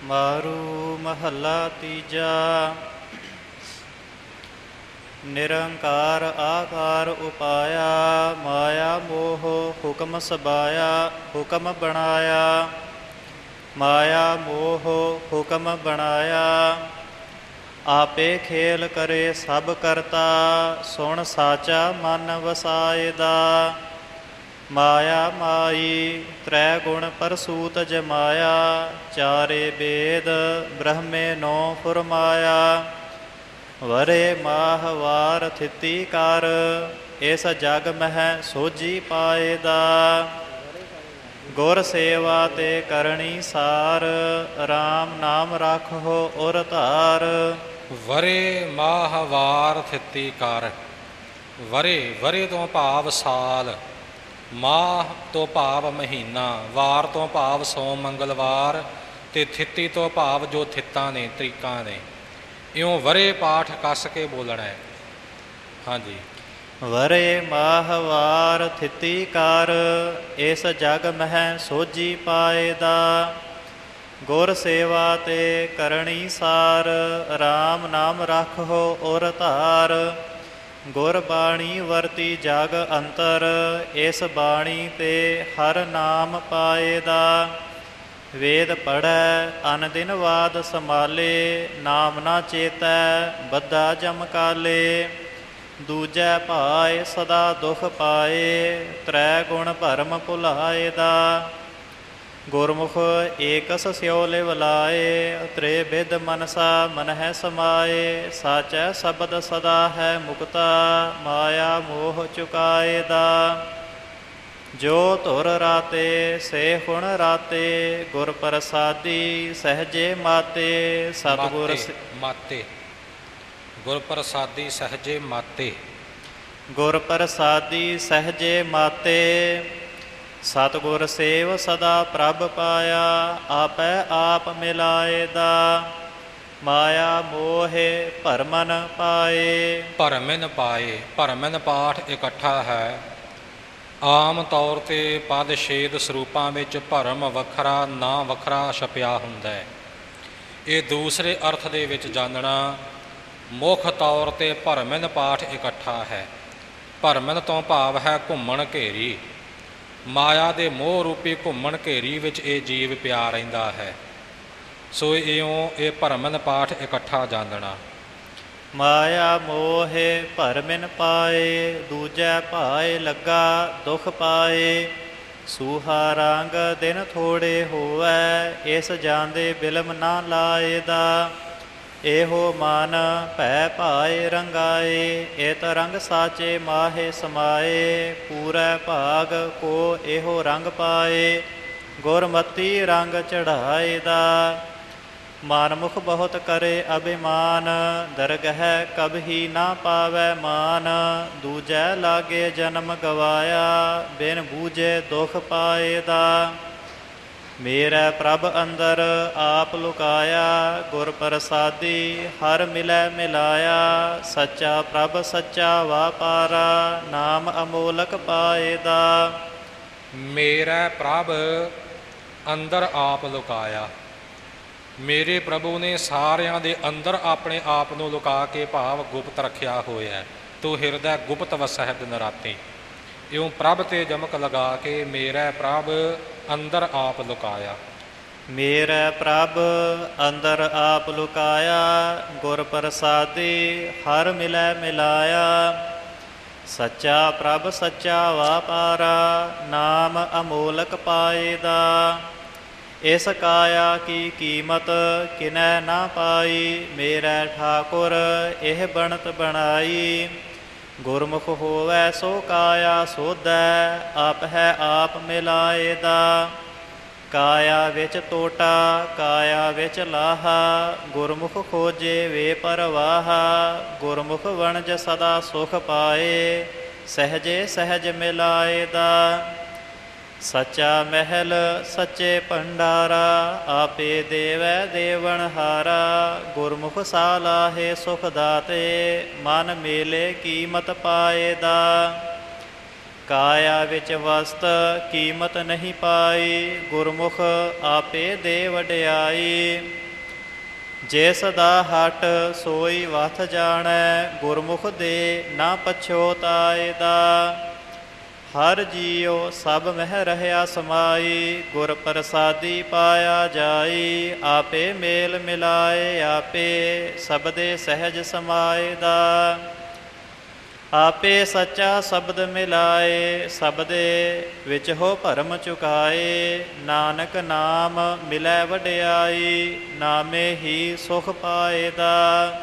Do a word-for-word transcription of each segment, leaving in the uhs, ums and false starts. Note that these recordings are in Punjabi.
ਮਾਰੂ ਮਹੱਲਾ ਤੀਜਾ। ਨਿਰੰਕਾਰ ਆਕਾਰ ਉਪਾਇਆ, ਮਾਇਆ ਮੋਹ ਹੁਕਮ ਸਬਾਇਆ। ਹੁਕਮ ਬਣਾਇਆ ਮਾਇਆ ਮੋਹ ਹੁਕਮ ਬਣਾਇਆ। ਆਪੇ ਖੇਲ ਕਰੇ ਸਭ ਕਰਤਾ, ਸੁਣ ਸਾਚਾ ਮਨ ਵਸਾਏ ਦਾ। ਮਾਇਆ ਮਾਈ ਤ੍ਰੈ ਗੁਣ ਪਰਸੂਤ ਜਮਾਇਆ, ਚਾਰੇ ਵੇਦ ਬ੍ਰਹਮੇ ਨੌ ਫੁਰਮਾਇਆ। ਵਰੇ ਮਾਹ ਵਾਰ ਥਿਤੀ ਕਰ, ਇਸ ਜਗ ਮਹਿ ਸੋਝੀ ਪਾਏ ਦਾ। ਗੁਰ ਸੇਵਾ ਤੇ ਕਰਨੀ ਸਾਰ, ਰਾਮ ਨਾਮ ਰੱਖੋ ਉਰ ਧਾਰ। ਵਰੇ ਮਾਹ ਵਾਰ ਥਿਤੀ ਕਰ। ਵਰੇ ਵਰੇ ਤੋਂ ਭਾਵ ਸਾਲ, ਮਾਹ ਤੋਂ ਭਾਵ ਮਹੀਨਾ, ਵਾਰ ਤੋਂ ਭਾਵ ਸੋਮ ਮੰਗਲਵਾਰ, ਅਤੇ ਥਿਤੀ ਤੋਂ ਭਾਵ ਜੋ ਥਿੱਤਾਂ ਨੇ ਤਰੀਕਾਂ ਨੇ। ਇਉਂ ਵਰੇ ਪਾਠ ਕੱਸ ਕੇ ਬੋਲਣਾ ਹੈ। ਹਾਂਜੀ। ਵਰੇ ਮਾਹ ਵਾਰ ਥਿਤੀ ਕਰ, ਇਸ ਜਗ ਮਹਿ ਸੋਝੀ ਪਾਏ ਦਾ। ਗੁਰ ਸੇਵਾ ਤੇ ਕਰਨੀ ਸਾਰ, ਰਾਮ ਨਾਮ ਰੱਖੋ ਉਰ ਧਾਰ। ਗੁਰ ਬਾਣੀ ਵਰਤੀ ਜਗ ਅੰਤਰ, ਇਸ ਬਾਣੀ ਤੇ ਹਰ ਨਾਮ ਪਾਏ ਦਾ। ਵੇਦ ਪੜ੍ਹੈ ਅਨ ਦਿਨ ਵਾਦ ਸੰਭਾਲੇ, ਨਾਮ ਨਾ ਚੇਤੈ ਬੱਧਾ ਜਮਕਾਲੇ। ਦੂਜੈ ਭਾਏ ਸਦਾ ਦੁਖ ਪਾਏ, ਤ੍ਰੈ ਗੁਣ ਭਰਮ ਭੁਲਾਏ ਦਾ। ਗੁਰਮੁਖ ਏਕਸ ਸਿਉ ਲਿਵ ਲਾਏ, ਤ੍ਰੇ ਬਿਦ ਮਨਸਾ ਮਨ ਹੈ ਸਮਾਏ। ਸਾਚੈ ਸ਼ਬਦ ਸਦਾ ਹੈ ਮੁਕਤਾ, ਮਾਇਆ ਮੋਹ ਚੁਕਾਏ ਦਾ। ਜੋ ਧੁਰ ਰਾਤੇ ਸੇ ਹੁਣ ਰਾਤੇ, ਗੁਰ ਪ੍ਰਸਾਦੀ ਸਹਜੇ ਮਾਤੇ। ਸਤਿਗੁਰ ਮਾਤੇ ਗੁਰ ਪ੍ਰਸਾਦੀ ਸਹਜੇ ਮਾਤੇ। ਗੁਰ ਪ੍ਰਸਾਦੀ ਸਹਜੇ ਮਾਤੇ। ਸਤਿਗੁਰ ਸੇਵ ਸਦਾ ਪ੍ਰਭ ਪਾਇਆ, ਆਪੈ ਆਪ ਮਿਲਾਏ ਦਾ। ਮਾਇਆ ਮੋਹੇ ਭਰਮਨ ਪਾਏ। ਭਰਮਨ ਪਾਏ ਭਰਮਨ ਪਾਠ ਇਕੱਠਾ ਹੈ। ਆਮ ਤੌਰ 'ਤੇ ਪਦ ਛੇਦ ਸਰੂਪਾਂ ਵਿੱਚ ਭਰਮ ਵੱਖਰਾ ਨਾ ਵੱਖਰਾ ਛਪਿਆ ਹੁੰਦਾ ਹੈ। ਇਹ ਦੂਸਰੇ ਅਰਥ ਦੇ ਵਿੱਚ ਜਾਣਨਾ, ਮੁੱਖ ਤੌਰ 'ਤੇ ਭਰਮਨ ਪਾਠ ਇਕੱਠਾ ਹੈ। ਭਰਮਨ ਤੋਂ ਭਾਵ ਹੈ ਘੁੰਮਣ ਘੇਰੀ। ਮਾਇਆ ਦੇ ਮੋਹ ਰੂਪੀ ਘੁੰਮਣ ਘੇਰੀ ਵਿੱਚ ਇਹ ਜੀਵ ਪਿਆ ਰਹਿੰਦਾ ਹੈ। ਸੋ ਇਉਂ ਇਹ ਭਰਮਨ ਪਾਠ ਇਕੱਠਾ ਜਾਣਨਾ। ਮਾਇਆ ਮੋਹੇ ਭਰਮਿਨ ਪਾਏ, ਦੂਜੈ ਭਾਏ ਲੱਗਾ ਦੁਖ ਪਾਏ। ਸੂਹਾ ਰੰਗ ਦਿਨ ਥੋੜੇ ਹੋਵੈ, ਇਸ ਜਾਂਦੇ ਬਿਲਮ ਨਾ ਲਾਏ ਦਾ। ਇਹੋ ਮਨ ਭੈ ਭਾਏ ਰੰਗਾਏ, ਏਤ ਰੰਗ ਸਾਚੇ ਮਾਹੇ ਸਮਾਏ। ਪੂਰੈ ਭਾਗ ਕੋ ਇਹੋ ਰੰਗ ਪਾਏ, ਗੁਰਮਤੀ ਰੰਗ ਚੜ੍ਹਾਏ ਦਾ। ਮਾਨਮੁਖ ਬਹੁਤ ਕਰੇ ਅਭਿਮਾਨ, ਦਰਗਹਿ ਕਬਹੀ ਨਾ ਪਾਵੈ ਮਾਨ। ਦੂਜੈ ਲਾਗੇ ਜਨਮ ਗਵਾਇਆ, ਬਿਨ ਬੂਝੇ ਦੁਖ ਪਾਏ ਦਾ। ਮੇਰਾ ਪ੍ਰਭ ਅੰਦਰ ਆਪ ਲੁਕਾਇਆ, ਗੁਰ ਪ੍ਰਸਾਦੀ ਹਰ ਮਿਲੈ ਮਿਲਾਇਆ। ਸੱਚਾ ਪ੍ਰਭ ਸੱਚਾ ਵਾਪਾਰਾ, ਨਾਮ ਅਮੋਲਕ ਪਾਏ ਦਾ। ਮੇਰਾ ਪ੍ਰਭ ਅੰਦਰ ਆਪ ਲੁਕਾਇਆ। ਮੇਰੇ ਪ੍ਰਭੂ ਨੇ ਸਾਰਿਆਂ ਦੇ ਅੰਦਰ ਆਪਣੇ ਆਪ ਨੂੰ ਲੁਕਾ ਕੇ ਭਾਵ ਗੁਪਤ ਰੱਖਿਆ ਹੋਇਆ। ਤੂੰ ਹਿਰਦੈ ਗੁਪਤ ਵਸਹਿ ਦਿਨ ਰਾਤੀ। ਇਉਂ ਪ੍ਰਭ ਤੇ ਜਮਕ ਲਗਾ ਕੇ ਮੇਰਾ ਪ੍ਰਭ ਅੰਦਰ ਆਪ ਲੁਕਾਇਆ। ਮੇਰਾ ਪ੍ਰਭ ਅੰਦਰ ਆਪ ਲੁਕਾਇਆ, ਗੁਰ ਪ੍ਰਸਾਦੀ ਹਰ ਮਿਲੈ ਮਿਲਾਇਆ। ਸੱਚਾ ਪ੍ਰਭ ਸੱਚਾ ਵਾਪਾਰਾ, ਨਾਮ ਅਮੋਲਕ ਪਾਏ ਦਾ। ਇਸ ਕਾਇਆ ਕੀ ਕੀਮਤ ਕਿਨੈ ਨਾ ਪਾਈ, ਮੇਰਾ ਠਾਕੁਰ ਇਹ ਬਣਤ ਬਣਾਈ। ਗੁਰਮੁਖ ਹੋਵੈ ਸੋ ਕਾਇਆ ਸੋਧੈ, ਆਪ ਹੈ ਆਪ ਮਿਲਾਏ ਦਾ। ਕਾਇਆ ਵਿੱਚ ਟੋਟਾ ਕਾਇਆ ਵਿੱਚ ਲਾਹਾ, ਗੁਰਮੁਖ ਖੋਜੇ ਵੇ ਪਰਵਾਹਾ। ਗੁਰਮੁਖ ਵਣਜ ਸਦਾ ਸੁਖ ਪਾਏ, ਸਹਜੇ ਸਹਜ ਮਿਲਾਏ ਦਾ। ਸੱਚਾ ਮਹਿਲ ਸੱਚੇ ਭੰਡਾਰਾ, ਆਪੇ ਦੇਵੈ ਦੇਵਨਹਾਰਾ। ਗੁਰਮੁਖ ਸਾਲਾਹੇ ਸੁਖ ਦਾਤੇ, ਮਨ ਮੇਲੇ ਕੀਮਤ ਪਾਏ ਦਾ। ਕਾਇਆ ਵਿੱਚ ਵਸਤ ਕੀਮਤ ਨਹੀਂ ਪਾਈ, ਗੁਰਮੁਖ ਆਪੇ ਦੇ ਵਡਿਆਈ। ਜਿਸ ਦਾ ਹਟ ਸੋਈ ਵਥ ਜਾਣੈ, ਗੁਰਮੁਖ ਦੇ ਨਾ ਪਛੋਤਾਏ ਦਾ। ਹਰ ਜੀਉ ਸਭ ਮਹਿ ਰਹਿਆ ਸਮਾਈ, ਗੁਰ ਪ੍ਰਸਾਦੀ ਪਾਇਆ ਜਾਈ। ਆਪੇ ਮੇਲ ਮਿਲਾਏ ਆਪੇ, ਸਬਦੇ ਸਹਿਜ ਸਮਾਏ ਦਾ। ਆਪੇ ਸੱਚਾ ਸ਼ਬਦ ਮਿਲਾਏ, ਸਬਦੇ ਵਿੱਚ ਹੋ ਭਰਮ ਚੁਕਾਏ। ਨਾਨਕ ਨਾਮ ਮਿਲੈ ਵਡਿਆਈ, ਨਾਮੇ ਹੀ ਸੁਖ ਪਾਏ ਦਾ।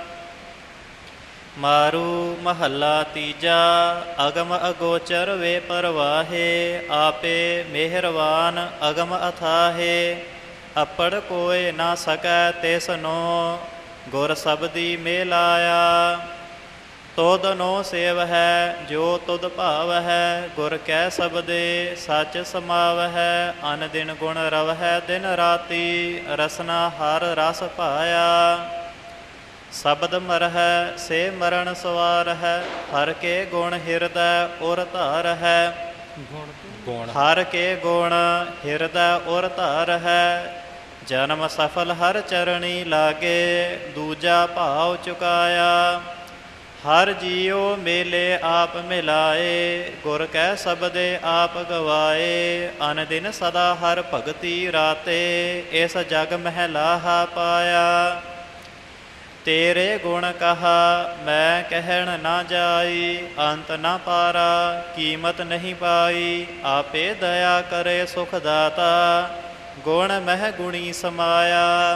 ਮਾਰੂ ਮਹੱਲਾ ਤੀਜਾ। ਅਗਮ ਅਗੋਚਰ ਵੇ ਪਰਵਾਹੇ, ਆਪੇ ਮਿਹਰਵਾਨ ਅਗਮ ਅਥਾਹੇ। ਅਪੜ ਕੋਇ ਨਾ ਸਕੈ ਤਿਸਨੋ, ਗੁਰ ਸਬਦੀ ਮਿਲਾਇਆ। ਤੁਧ ਨੋ ਸੇਵ ਹੈ ਜੋ ਤੁਧ ਭਾਵ ਹੈ, ਗੁਰ ਕੈ ਸਬਦੇ ਸੱਚ ਸਮਾਵ ਹੈ। ਅਨ ਦਿਨ ਗੁਣ ਰਵ ਹੈ ਦਿਨ ਰਾਤੀ, ਰਸਨਾ ਹਰ ਰਸ ਪਾਇਆ। ਸ਼ਬਦ ਮਰਹਿ ਸੇ ਮਰਨ ਸਵਾਰ ਹੈ, ਹਰ ਕੇ ਗੁਣ ਹਿਰਦੈ ਉਰ ਧਾਰ ਹੈ। ਗੁਣ ਹਰ ਕੇ ਗੁਣ ਹਿਰਦੈ ਉਰ ਧਾਰ ਹੈ। ਜਨਮ ਸਫਲ ਹਰ ਚਰਣੀ ਲਾਗੇ, ਦੂਜਾ ਭਾਵ ਚੁਕਾਇਆ। ਹਰ ਜੀਉ ਮੇਲੇ ਆਪ ਮਿਲਾਏ, ਗੁਰ ਕੈ ਸਬਦੇ ਆਪ ਗਵਾਏ। ਅਨ ਦਿਨ ਸਦਾ ਹਰ ਭਗਤੀ ਰਾਤੇ, ਇਸ ਜਗ ਮਹਿ ਲਾਹਾ ਪਾਇਆ। ਤੇਰੇ ਗੁਣ ਕਹਾ ਮੈਂ ਕਹਿਣ ਨਾ ਜਾਈ, ਅੰਤ ਨਾ ਪਾਰਾ ਕੀਮਤ ਨਹੀਂ ਪਾਈ। ਆਪੇ ਦਇਆ ਕਰੇ ਸੁਖ ਦਾਤਾ, ਗੁਣ ਮਹਿ ਗੁਣੀ ਸਮਾਇਆ।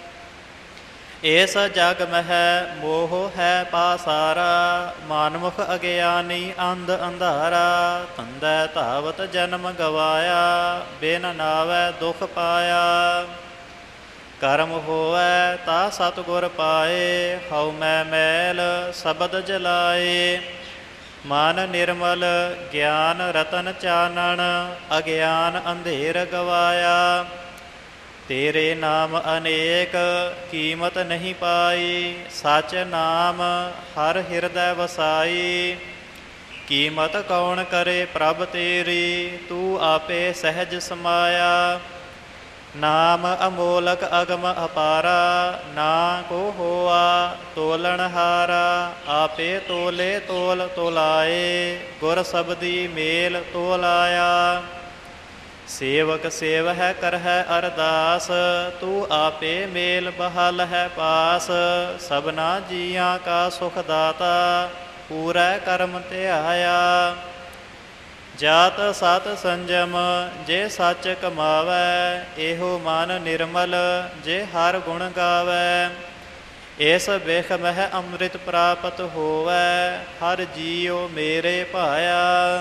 ਇਸ ਜਗ ਮਹਿ ਮੋਹ ਹੈ ਪਾਸਾਰਾ, ਮਾਨਮੁਖ ਅਗਿਆਨੀ ਅੰਧ ਅੰਧਾਰਾ। ਤੰਦੈ ਧਾਵਤ ਜਨਮ ਗਵਾਇਆ, ਬਿਨ ਨਾਵੈ ਦੁਖ ਪਾਇਆ। ਕਰਮ ਹੋਵੈ ਤਾ ਸਤਿਗੁਰ ਪਾਏ, ਹਉ ਮੈਂ ਮੈਲ ਸ਼ਬਦ ਜਲਾਏ। ਮਨ ਨਿਰਮਲ ਗਿਆਨ ਰਤਨ ਚਾਨਣ, ਅਗਿਆਨ ਅੰਧੇਰ ਗਵਾਇਆ। ਤੇਰੇ ਨਾਮ ਅਨੇਕ ਕੀਮਤ ਨਹੀਂ ਪਾਈ, ਸਚ ਨਾਮ ਹਰ ਹਿਰਦੈ ਵਸਾਈ। ਕੀਮਤ ਕੌਣ ਕਰੇ ਪ੍ਰਭ ਤੇਰੀ, ਤੂੰ ਆਪੇ ਸਹਿਜ ਸਮਾਇਆ। ਨਾਮ ਅਮੋਲਕ ਅਗਮ ਅਪਾਰਾ, ਨਾ ਕੋ ਹੋਆ ਤੋਲਣ ਹਾਰਾ। ਆਪੇ ਤੋਲੇ ਤੋਲ ਤੋਲਾਏ, ਗੁਰ ਸਬਦੀ ਮੇਲ ਤੋਲਾਇਆ। ਸੇਵਕ ਸੇਵ ਹੈ ਕਰ ਹੈ ਅਰਦਾਸ, ਤੂੰ ਆਪੇ ਮੇਲ ਬਹਲ ਹੈ ਪਾਸ। ਸਭਨਾ ਜੀਆਂ ਕਾ ਸੁਖ ਦਾਤਾ, ਪੂਰਾ ਕਰਮ ਧਿਆਇਆ। ਜਾਤ ਸਤ ਸੰਜਮ ਜੇ ਸੱਚ ਕਮਾਵੈ, ਇਹੋ ਮਨ ਨਿਰਮਲ ਜੇ ਹਰ ਗੁਣ ਗਾਵੈ। ਇਸ ਬਿਖ ਮਹਿ ਅੰਮ੍ਰਿਤ ਪ੍ਰਾਪਤ ਹੋਵੈ, ਹਰ ਜੀਉ ਮੇਰੇ ਭਾਇਆ।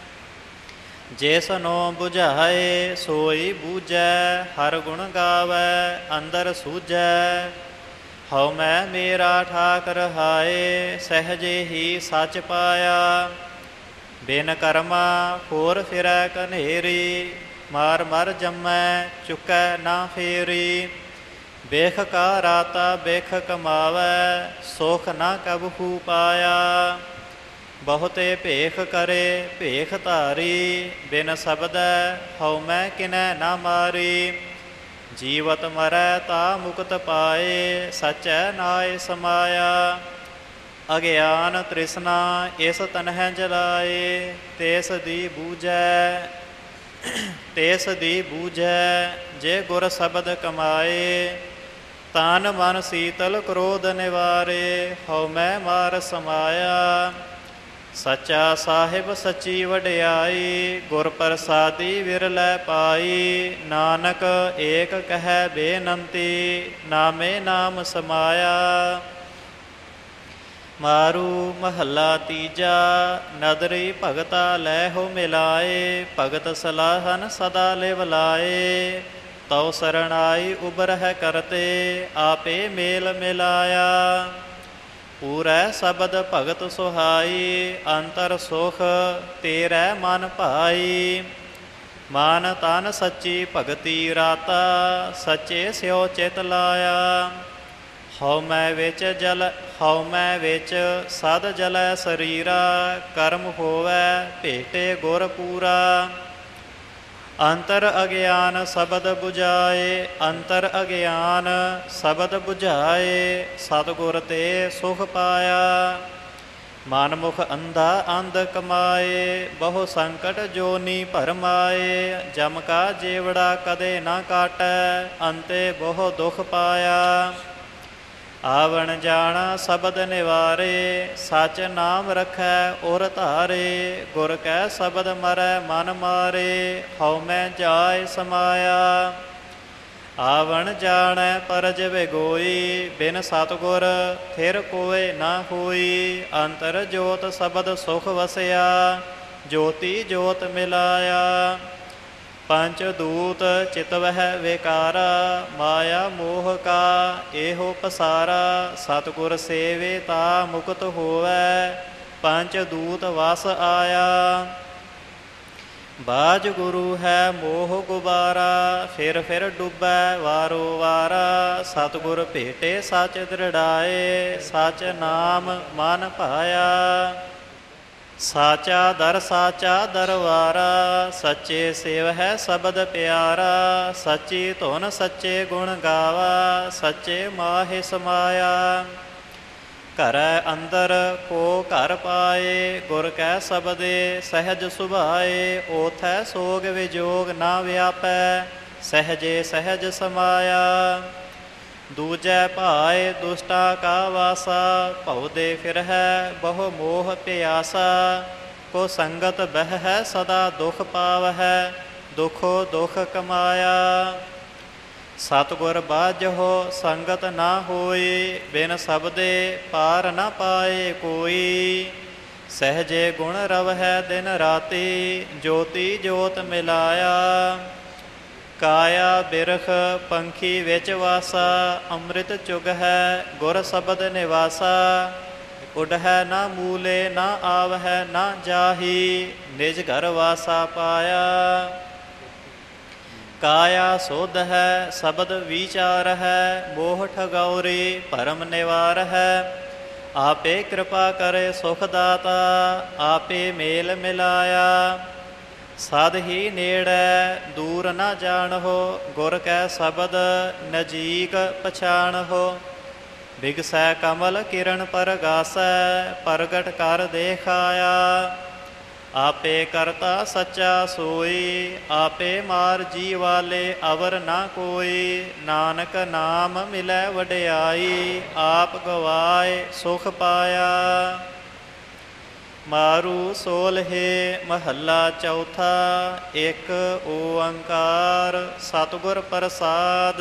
ਜਿਸਨੋ ਬੁਝਾਏ ਸੋਈ ਬੂਝੈ, ਹਰ ਗੁਣ ਗਾਵੈ ਅੰਦਰ ਸੂਝੈ। ਹਉ ਮੈਂ ਮੇਰਾ ਠਾਕ ਰਹਾਏ, ਸਹਿਜੇ ਹੀ ਸੱਚ ਪਾਇਆ। ਬਿਨ ਕਰਮਾ ਹੋਰ ਫਿਰੈ ਕਨੇਰੀ, ਮਾਰ ਮਰ ਜੰਮੈ ਚੁਕੈ ਨਾ ਫੇਰੀ। ਬਿਖ ਕਾ ਰਾਤਾ ਬਿਖ ਕਮਾਵੈ, ਸੁਖ ਨਾ ਕਬਹੂ ਪਾਇਆ। ਬਹੁਤੇ ਭੇਖ ਕਰੇ ਭੇਖ ਧਾਰੀ, ਬਿਨ ਸਬਦੈ ਹਉ ਮੈਂ ਕਿਨੈ ਨਾ ਮਾਰੀ। ਜੀਵਤ ਮਰੈ ਤਾ ਮੁਕਤ ਪਾਏ, ਸਚੈ ਨਾਇ ਸਮਾਇਆ। ਅਗਿਆਨ ਤ੍ਰਿਸ਼ਨਾ ਇਸ ਤਨਹਿ ਜਲਾਏ, ਤੇਸ ਦੀ ਬੂਝੈ ਤੇਸ ਦੀ ਬੂਝੈ ਜੇ ਗੁਰ ਸ਼ਬਦ ਕਮਾਏ। ਤਨ ਮਨ ਸੀਤਲ ਕ੍ਰੋਧ ਨਿਵਾਰੇ, ਹਉ ਮੈਂ ਮਾਰ ਸਮਾਇਆ। ਸੱਚਾ ਸਾਹਿਬ ਸੱਚੀ ਵਡਿਆਈ, ਗੁਰ ਪ੍ਰਸਾਦੀ ਵਿਰਲੇ ਪਾਈ। ਨਾਨਕ ਏਕ ਕਹਿ ਬੇਨੰਤੀ, ਨਾਮੇ ਨਾਮ ਸਮਾਇਆ। ਮਾਰੂ ਮਹੱਲਾ ਤੀਜਾ। ਨਦਰੀ ਭਗਤਾ ਲੈ ਹੋ ਮਿਲਾਏ, ਭਗਤ ਸਲਾਹਨ ਸਦਾ ਲਿਵ ਲਾਏ। ਤਉ ਸਰਣਾਈ ਉਬਰਹਿ ਕਰਤੇ, ਆਪੇ ਮੇਲ ਮਿਲਾਇਆ। ਪੂਰੈ ਸ਼ਬਦ ਭਗਤ ਸੁਹਾਈ, ਅੰਤਰ ਸੁਖ ਤੇਰੈ ਮਨ ਭਾਈ। ਮਨ ਤਨ ਸੱਚੀ ਭਗਤੀ ਰਾਤਾ, ਸੱਚੇ ਸਿਉ ਚਿਤ ਲਾਇਆ। ਹਉਮੈ ਵਿੱਚ ਜਲ ਹਉਮੈ ਵਿੱਚ ਸਦ ਜਲੈ ਸਰੀਰਾ, ਕਰਮ ਹੋਵੈ ਭੇਟੇ ਗੁਰ ਪੂਰਾ। ਅੰਤਰ ਅਗਿਆਨ ਸ਼ਬਦ 부ਝਾਏ, ਅੰਤਰ ਅਗਿਆਨ ਸ਼ਬਦ 부ਝਾਏ, ਸਤਿਗੁਰ ਤੇ ਸੁਖ ਪਾਇਆ। ਮਨ ਮੁਖ ਅੰਧਾ ਅੰਧ ਕਮਾਏ, ਬਹੁ ਸੰਕਟ ਜੋਨੀ ਭਰਮਾਏ। ਜਮ ਕਾ ਜੇਵੜਾ ਕਦੇ ਨਾ ਕਾਟੈ, ਅੰਤੇ ਬਹੁ ਦੁਖ ਪਾਇਆ। ਆਵਣ ਜਾਣਾ ਸ਼ਬਦ ਨਿਵਾਰੇ, ਸਚ ਨਾਮ ਰਖੈ ਉਰ ਧਾਰੇ। ਗੁਰ ਕੈ ਸ਼ਬਦ ਮਰੈ ਮਨ ਮਾਰੇ, ਹਉਮੈ ਜਾਇ ਸਮਾਇਆ। ਆਵਣ ਜਾਣੈ ਪਰਜ ਵਿਗੋਈ, ਬਿਨ ਸਤਿਗੁਰ ਥਿਰ ਕੋਇ ਨਾ ਹੋਈ। ਅੰਤਰ ਜੋਤ ਸ਼ਬਦ ਸੁਖ ਵਸਿਆ, ਜੋਤੀ ਜੋਤ ਮਿਲਾਇਆ। ਪੰਚ ਦੂਤ ਚਿਤਵਹਿ ਵਿਕਾਰਾ, ਮਾਇਆ ਮੋਹ ਕਾ ਇਹੋ ਪਸਾਰਾ। ਸਤਿਗੁਰ ਸੇਵੇ ਤਾ ਮੁਕਤ ਹੋਵੈ, ਪੰਚ ਦੂਤ ਵਸ ਆਇਆ। ਬਾਜ ਗੁਰੂ ਹੈ ਮੋਹ ਗੁਬਾਰਾ, ਫਿਰ ਫਿਰ ਡੁੱਬੈ ਵਾਰੋ ਵਾਰਾ। ਸਤਿਗੁਰ ਭੇਟੇ ਸਚ ਦ੍ਰਿੜਾਏ, ਸਚ ਨਾਮ ਮਨ ਭਾਇਆ। ਸਾਚਾ ਦਰ ਸਾਚਾ ਦਰਵਾਰਾ, ਸੱਚੇ ਸੇਵ ਹੈ ਸ਼ਬਦ ਪਿਆਰਾ। ਸੱਚੀ ਧੁਨ ਸੱਚੇ ਗੁਣ ਗਾਵਾ, ਸੱਚੇ ਮਾਹਿ ਸਮਾਇਆ। ਘਰੈ ਅੰਦਰ ਕੋ ਘਰ ਪਾਏ, ਗੁਰ ਕੈ ਸ਼ਬਦੇ ਸਹਿਜ ਸੁਭਾਏ। ਓਥੈ ਸੋਗ ਵਿਜੋਗ ਨਾ ਵਿਆਪੈ, ਸਹਿਜੇ ਸਹਿਜ ਸਮਾਇਆ। ਦੂਜੈ ਭਾਏ ਦੁਸ਼ਟਾ ਕਾ ਵਾਸਾ, ਭਉਦੇ ਫਿਰਹਿ ਬਹੁ ਮੋਹ ਪਿਆਸਾ। ਕੋ ਸੰਗਤ ਬਹਿ ਸਦਾ ਦੁਖ ਪਾਵਹਿ, ਦੁਖੋ ਦੁਖ ਕਮਾਇਆ। ਸਤਿਗੁਰ ਬਾਝਹੁ ਸੰਗਤ ਨਾ ਹੋਈ, ਬਿਨ ਸ਼ਬਦੇ ਪਾਰ ਨਾ ਪਾਏ ਕੋਈ। ਸਹਿਜੇ ਗੁਣ ਰਵਹਿ ਦਿਨ ਰਾਤੀ, ਜੋਤੀ ਜੋਤ ਮਿਲਾਇਆ। ਕਾਇਆ ਬਿਰਖ ਪੰਖੀ ਵਿੱਚ ਵਾਸਾ, ਅੰਮ੍ਰਿਤ ਚੁਗ ਹੈ ਗੁਰ ਸ਼ਬਦ ਨਿਵਾਸਾ। ਉਡਹਿ ਨਾ ਮੂਲੇ ਨਾ ਆਵਹਿ ਨਾ ਜਾਹੀ, ਨਿਜ ਘਰ ਵਾਸਾ ਪਾਇਆ। ਕਾਇਆ ਸੁਧ ਹੈ ਸ਼ਬਦ ਵਿਚਾਰ ਹੈ, ਮੋਹ ਠਗੌਰੀ ਭਰਮ ਨਿਵਾਰ ਹੈ। ਆਪੇ ਕਿਰਪਾ ਕਰੇ ਸੁਖ ਦਾਤਾ, ਆਪੇ ਮੇਲ ਮਿਲਾਇਆ। ਸਦ ਹੀ ਨੇੜੈ ਦੂਰ ਨਾ ਜਾਣਹੁ, ਗੁਰ ਕੈ ਸ਼ਬਦ ਨਜੀਕ ਪਛਾਣਹੁ। ਬਿਗਸੈ ਕਮਲ ਕਿਰਨ ਪਰਗਾਸੈ, ਪ੍ਰਗਟ ਕਰ ਦੇਖਾਇਆ। ਆਪੇ ਕਰਤਾ ਸੱਚਾ ਸੋਈ, ਆਪੇ ਮਾਰ ਜੀ ਵਾਲੇ ਅਵਰ ਨਾ ਕੋਈ। ਨਾਨਕ ਨਾਮ ਮਿਲੈ ਵਡਿਆਈ, ਆਪ ਗਵਾਏ ਸੁਖ ਪਾਇਆ। ਮਾਰੂ ਸੋਲਹੇ ਮਹੱਲਾ ਚੌਥਾ, ਇੱਕ ਓੰਕਾਰ ਸਤਿਗੁਰ ਪ੍ਰਸਾਦ।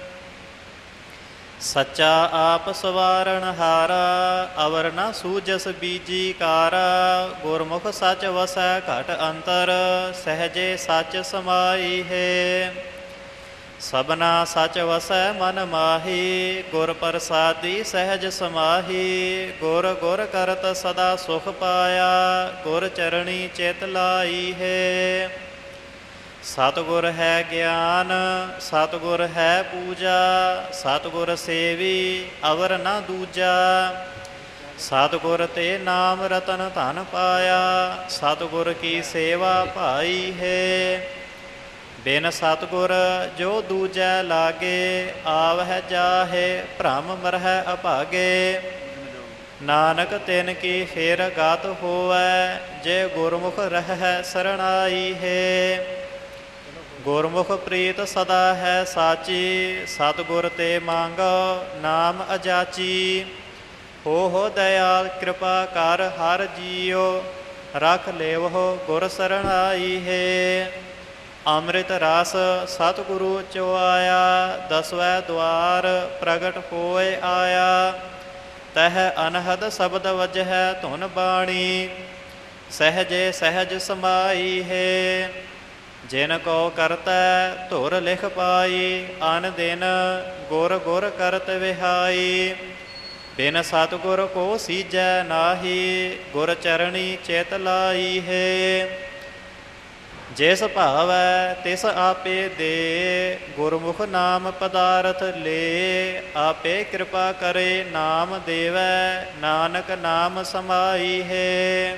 ਸੱਚਾ ਆਪ ਸਵਾਰਨ ਹਾਰਾ, ਅਵਰ ਨਾ ਸੂਜਸ ਬੀਜੀ ਕਾਰਾ। ਗੁਰਮੁਖ ਸੱਚ ਵਸੈ ਘਟ ਅੰਤਰ, ਸਹਿਜੇ ਸੱਚ ਸਮਾਈ ਹੈ। ਸਭਨਾ ਸੱਚ ਵਸੈ ਮਨ ਮਾਹੀ, ਗੁਰ ਪ੍ਰਸਾਦੀ ਸਹਿਜ ਸਮਾਹੀ। ਗੁਰ ਗੁਰ ਕਰਤ ਸਦਾ ਸੁਖ ਪਾਇਆ, ਗੁਰ ਚਰਣੀ ਚਿਤ ਲਾਈ ਹੈ। ਸਤਿਗੁਰ ਹੈ ਗਿਆਨ, ਸਤਿਗੁਰ ਹੈ ਪੂਜਾ। ਸਤਿਗੁਰ ਸੇਵੀ ਅਵਰ ਨਾ ਦੂਜਾ। ਸਤਿਗੁਰ ਤੇ ਨਾਮ ਰਤਨ ਧਨ ਪਾਇਆ, ਸਤਿਗੁਰ ਕੀ ਸੇਵਾ ਭਾਈ ਹੈ। ਬਿਨ ਸਤਿਗੁਰ ਜੋ ਦੂਜੈ ਲਾਗੇ, ਆਵਹਿ ਜਾਹੇ ਭ੍ਰਮ ਮਰਹਿ ਅਭਾਗੇ। ਨਾਨਕ ਤਿਨ ਕੀ ਫੇਰ ਗਤ ਹੋਵੈ, ਜੇ ਗੁਰਮੁਖ ਰਹਿ ਸਰਣਾਈ ਹੈ। ਗੁਰਮੁਖ ਪ੍ਰੀਤ ਸਦਾ ਹੈ ਸਾਚੀ, ਸਤਿਗੁਰ ਤੇ ਮੰਗੋ ਨਾਮ ਅਜਾਚੀ। ਹੋ ਹੋ ਦਇਆਲ ਕਿਰਪਾ ਕਰ ਹਰ ਜੀਉ, ਰਖ ਲੇਵਹੁ ਗੁਰ ਸਰਣਾਈ ਹੈ। ਅੰਮ੍ਰਿਤ ਰਸ ਸਤਿਗੁਰੂ ਚੋ ਆਇਆ, ਦਸਵੈ ਦੁਆਰ ਪ੍ਰਗਟ ਹੋਏ ਆਇਆ। ਤਹ ਅਨਹਦ ਸ਼ਬਦ ਵਜਹਿ ਧੁਨ ਬਾਣੀ, ਸਹਿਜੇ ਸਹਿਜ ਸਮਾਈ ਹੈ। ਜਿਨ ਕੋ ਕਰਤੈ ਧੁਰ ਲਿਖ ਪਾਈ, ਅਨ ਦਿਨ ਗੁਰ ਗੁਰ ਕਰਤ ਵਿਹਾਈ। ਬਿਨ ਸਤਿਗੁਰ ਕੋ ਸੀਜੈ ਨਾਹੀ, ਗੁਰ ਚਰਣੀ ਚਿਤ ਲਾਈ ਹੈ। ਜਿਸ ਭਾਵੈ ਤਿਸ ਆਪੇ ਦੇ, ਗੁਰਮੁਖ ਨਾਮ ਪਦਾਰਥ ਲੇ। ਆਪੇ ਕਿਰਪਾ ਕਰੇ ਨਾਮ ਦੇਵੈ, ਨਾਨਕ ਨਾਮ ਸਮਾਈ ਹੈ।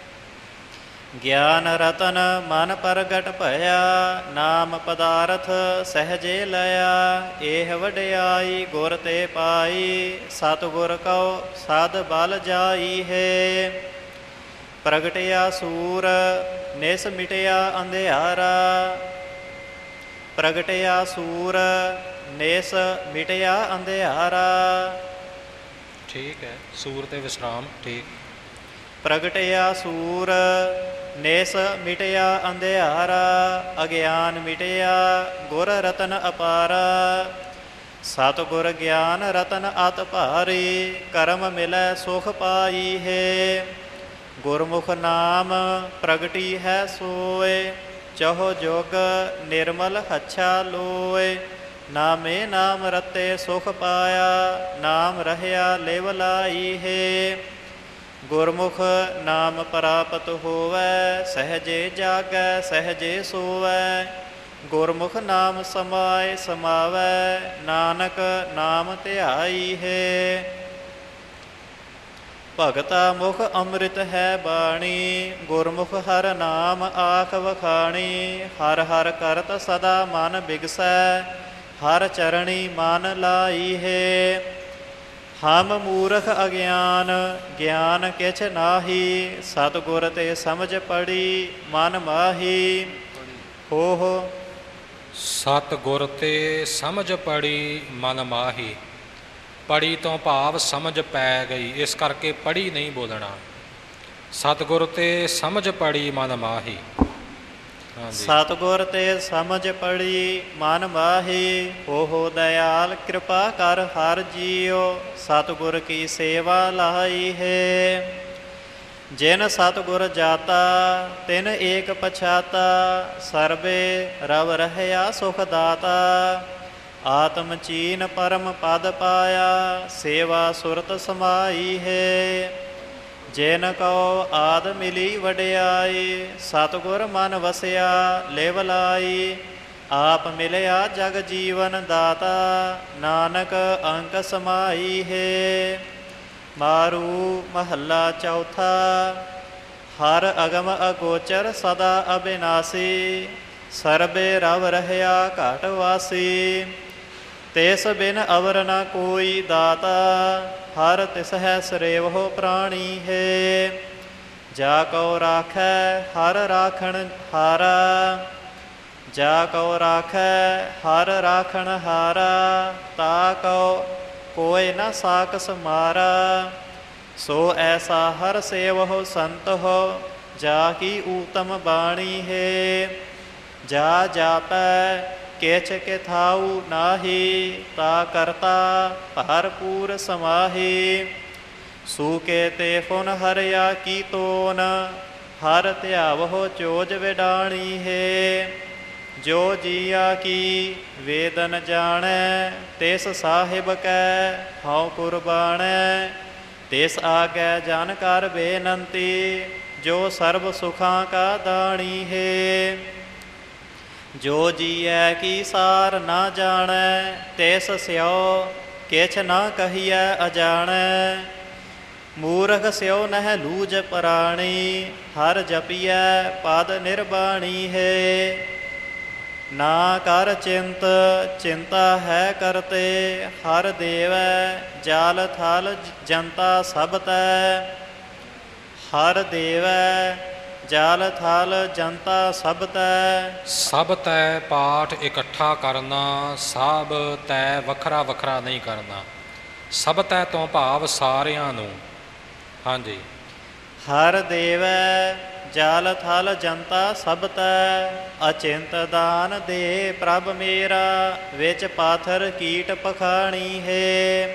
ਗਿਆਨ ਰਤਨ ਮਨ ਪ੍ਰਗਟ ਭਇਆ, ਨਾਮ ਪਦਾਰਥ ਸਹਜੇ ਲਿਆ। ਇਹ ਵਡਿਆਈ ਗੁਰ ਤੇ ਪਾਈ, ਸਤਿਗੁਰ ਕਉ ਸਦ ਬਲ ਜਾਈ ਹੈ। ਪ੍ਰਗਟਿਆ ਸੂਰ ਨਿਸ ਮਿਟਿਆ ਅੰਧਿਆਰਾ, ਪ੍ਰਗਟਿਆ ਸੂਰ ਨਿਸ ਮਿਟਿਆ ਅੰਧਿਆਰਾ। ਠੀਕ ਹੈ, ਸੂਰ ਤੇ ਵਿਸਰਾਮ। ਠੀਕ। ਪ੍ਰਗਟਿਆ ਸੂਰ ਨਿਸ ਮਿਟਿਆ ਅੰਧਿਆਰਾ, ਅਗਿਆਨ ਮਿਟਿਆ ਗੁਰ ਰਤਨ ਅਪਾਰਾ। ਸਤਿਗੁਰ ਗਿਆਨ ਰਤਨ ਅਤ ਭਾਰੀ, ਕਰਮ ਮਿਲੈ ਸੁਖ ਪਾਈ ਹੈ। ਗੁਰਮੁਖ ਨਾਮ ਪ੍ਰਗਟੀ ਹੈ ਸੋਏ, ਚਹੁ ਜੁਗ ਨਿਰਮਲ ਹੱਛਾ ਲੋਏ। ਨਾਮੇ ਨਾਮ ਰਤੇ ਸੁਖ ਪਾਇਆ, ਨਾਮ ਰਹਿਆ ਲਿਵ ਲਾਈ ਹੈ। ਗੁਰਮੁਖ ਨਾਮ ਪ੍ਰਾਪਤ ਹੋਵੈ, ਸਹਜੇ ਜਾਗੈ ਸਹਜੇ ਸੋਵੈ। ਗੁਰਮੁਖ ਨਾਮ ਸਮਾਏ ਸਮਾਵੈ, ਨਾਨਕ ਨਾਮ ਧਿਆਈ ਹੈ। ਭਗਤਾ ਮੁਖ ਅੰਮ੍ਰਿਤ ਹੈ ਬਾਣੀ, ਗੁਰਮੁਖ ਹਰ ਨਾਮ ਆਖ ਵਖਾਣੀ। ਹਰ ਹਰ ਕਰਤ ਸਦਾ ਮਨ ਬਿਗਸੈ, ਹਰ ਚਰਣੀ ਮਨ ਲਾਈ ਹੈ। ਹਮ ਮੂਰਖ ਅਗਿਆਨ ਗਿਆਨ ਕਿਛ ਨਾਹੀ, ਸਤਿਗੁਰ ਤੇ ਸਮਝ ਪੜੀ ਮਨ ਮਾਹੀ। ਹੋ ਹੋ ਸਤਿਗੁਰ ਤੇ ਸਮਝ ਪੜੀ ਮਨ ਮਾਹੀ। ਪੜੀ ਤੋਂ ਭਾਵ ਸਮਝ ਪੈ ਗਈ, ਇਸ ਕਰਕੇ ਪੜੀ ਨਹੀਂ ਬੋਲਣਾ। ਸਤਿਗੁਰ ਤੇ ਸਮਝ ਪੜੀ ਮਨ ਮਾਹੀ। ਸਤਿਗੁਰ ਤੇ ਸਮਝ ਪੜੀ ਮਨ ਮਾਹੀ। ਹੋ ਹੋ ਦਇਆਲ ਕਿਰਪਾ ਕਰ ਹਰ ਜੀਓ, ਸਤਿਗੁਰ ਕੀ ਸੇਵਾ ਲਾਈ ਹੈ। ਜਿਨ ਸਤਿਗੁਰ ਜਾਤਾ ਤਿਨ ਏਕ ਪਛਾਤਾ, ਸਰਬੇ ਰਵ ਰਹਿਆ ਸੁਖ ਦਾਤਾ। ਆਤਮ ਚੀਨ ਪਰਮ ਪਦ ਪਾਇਆ, ਸੇਵਾ ਸੁਰਤ ਸਮਾਈ ਹੈ। ਜਿਨ ਕਉ ਆਦ ਮਿਲੀ ਵਡਿਆਈ, ਸਤਿਗੁਰ ਮਨ ਵਸਿਆ ਲਿਵ ਲਾਈ। ਆਪ ਮਿਲਿਆ ਜਗ ਜੀਵਨ ਦਾਤਾ, ਨਾਨਕ ਅੰਕ ਸਮਾਈ ਹੈ। ਮਾਰੂ ਮਹੱਲਾ ਚੌਥਾ। ਹਰ ਅਗਮ ਅਗੋਚਰ ਸਦਾ ਅਬਿਨਾਸੀ, ਸਰਬੇ ਰਵ ਰਹਿਆ ਘਟ ਵਾਸੀ। ਤਿਸ ਬਿਨ ਅਵਰ ਨ ਕੋਈ ਦਾਤਾ, ਹਰ ਤਿਸ ਹੈ ਸਰੇਵਹੁ ਪ੍ਰਾਣੀ ਹੈ। ਜਾ ਕਉ ਰਾਖੈ ਹਰ ਰਾਖਣ ਹਾਰਾ, ਜਾ ਕਉ ਰਾਖੈ ਹਰ ਰਾਖਣ ਹਾਰਾ। ਤਾ ਕਉ ਕੋਇ ਨ ਸਾਕਸ ਮਾਰਾ, ਸੋ ਐਸਾ ਹਰ ਸੇਵਹੁ ਸੰਤ ਹੋ। ਜਾ ਕੀ ਊਤਮ ਬਾਣੀ ਹੈ, ਜਾ ਜਾਪੈ ਕਿਛ ਕਿਥਾਉ ਨਾਹੀ। ਤਾ ਕਰਤਾ ਭਰਪੂਰ ਸਮਾਹੀ, ਸੂਕੇ ਤੇ ਫੁਨ ਹਰਿਆ ਕੀ ਤੋਨ। ਹਰ ਧਿਆਵਹੁ ਚੋਜ ਵਿਡਾਣੀ ਹੈ। ਜੋ ਜੀਆ ਕੀ ਵੇਦਨ ਜਾਣੈ, ਤਿਸ ਸਾਹਿਬ ਕੈ ਹਉ ਕੁਰਬਾਨੈ। ਤਿਸ ਆਗੈ ਜਨ ਕਰ ਬੇਨੰਤੀ, ਜੋ ਸਰਬ ਸੁਖਾਂ ਕਾ ਦਾਣੀ ਹੈ। ਜੋ ਜੀਐ ਕੀ ਸਾਰ ਨਾ ਜਾਣੈ, ਤਿਸ ਸਿਉ ਕਿਛ ਨਾ ਕਹੀਐ ਅਜਾਣੈ। ਮੂਰਖ ਸਿਉ ਨਹਿ ਲੂਜ ਪ੍ਰਾਣੀ, ਹਰ ਜਪੀਐ ਪਦ ਨਿਰਬਾਣੀ ਹੈ। ਨਾ ਕਰ ਚਿੰਤ ਚਿੰਤਾ ਹੈ ਕਰਤੇ, ਹਰ ਦੇਵੈ ਜਾਲ ਥਲ ਜਨਤਾ ਸਭ ਤੈ। ਹਰ ਦੇਵੈ ਜਾਲ ਥਲ ਜਨਤਾ ਸਭ ਤੈ। ਸਭ ਤੈ ਪਾਠ ਇਕੱਠਾ ਕਰਨਾ, ਸਭ ਤੈ ਵੱਖਰਾ ਵੱਖਰਾ ਨਹੀਂ ਕਰਨਾ। ਸਭ ਤੈ ਤੋਂ ਭਾਵ ਸਾਰਿਆਂ ਨੂੰ। ਹਾਂਜੀ। ਹਰ ਦੇਵੈ ਜਾਲ ਥਲ ਜਨਤਾ ਸਭ ਤੈ, ਅਚਿੰਤ ਦਾਨ ਦੇ ਪ੍ਰਭ ਮੇਰਾ। ਵਿੱਚ ਪਾਥਰ ਕੀਟ ਪਖਾਣੀ ਹੈ।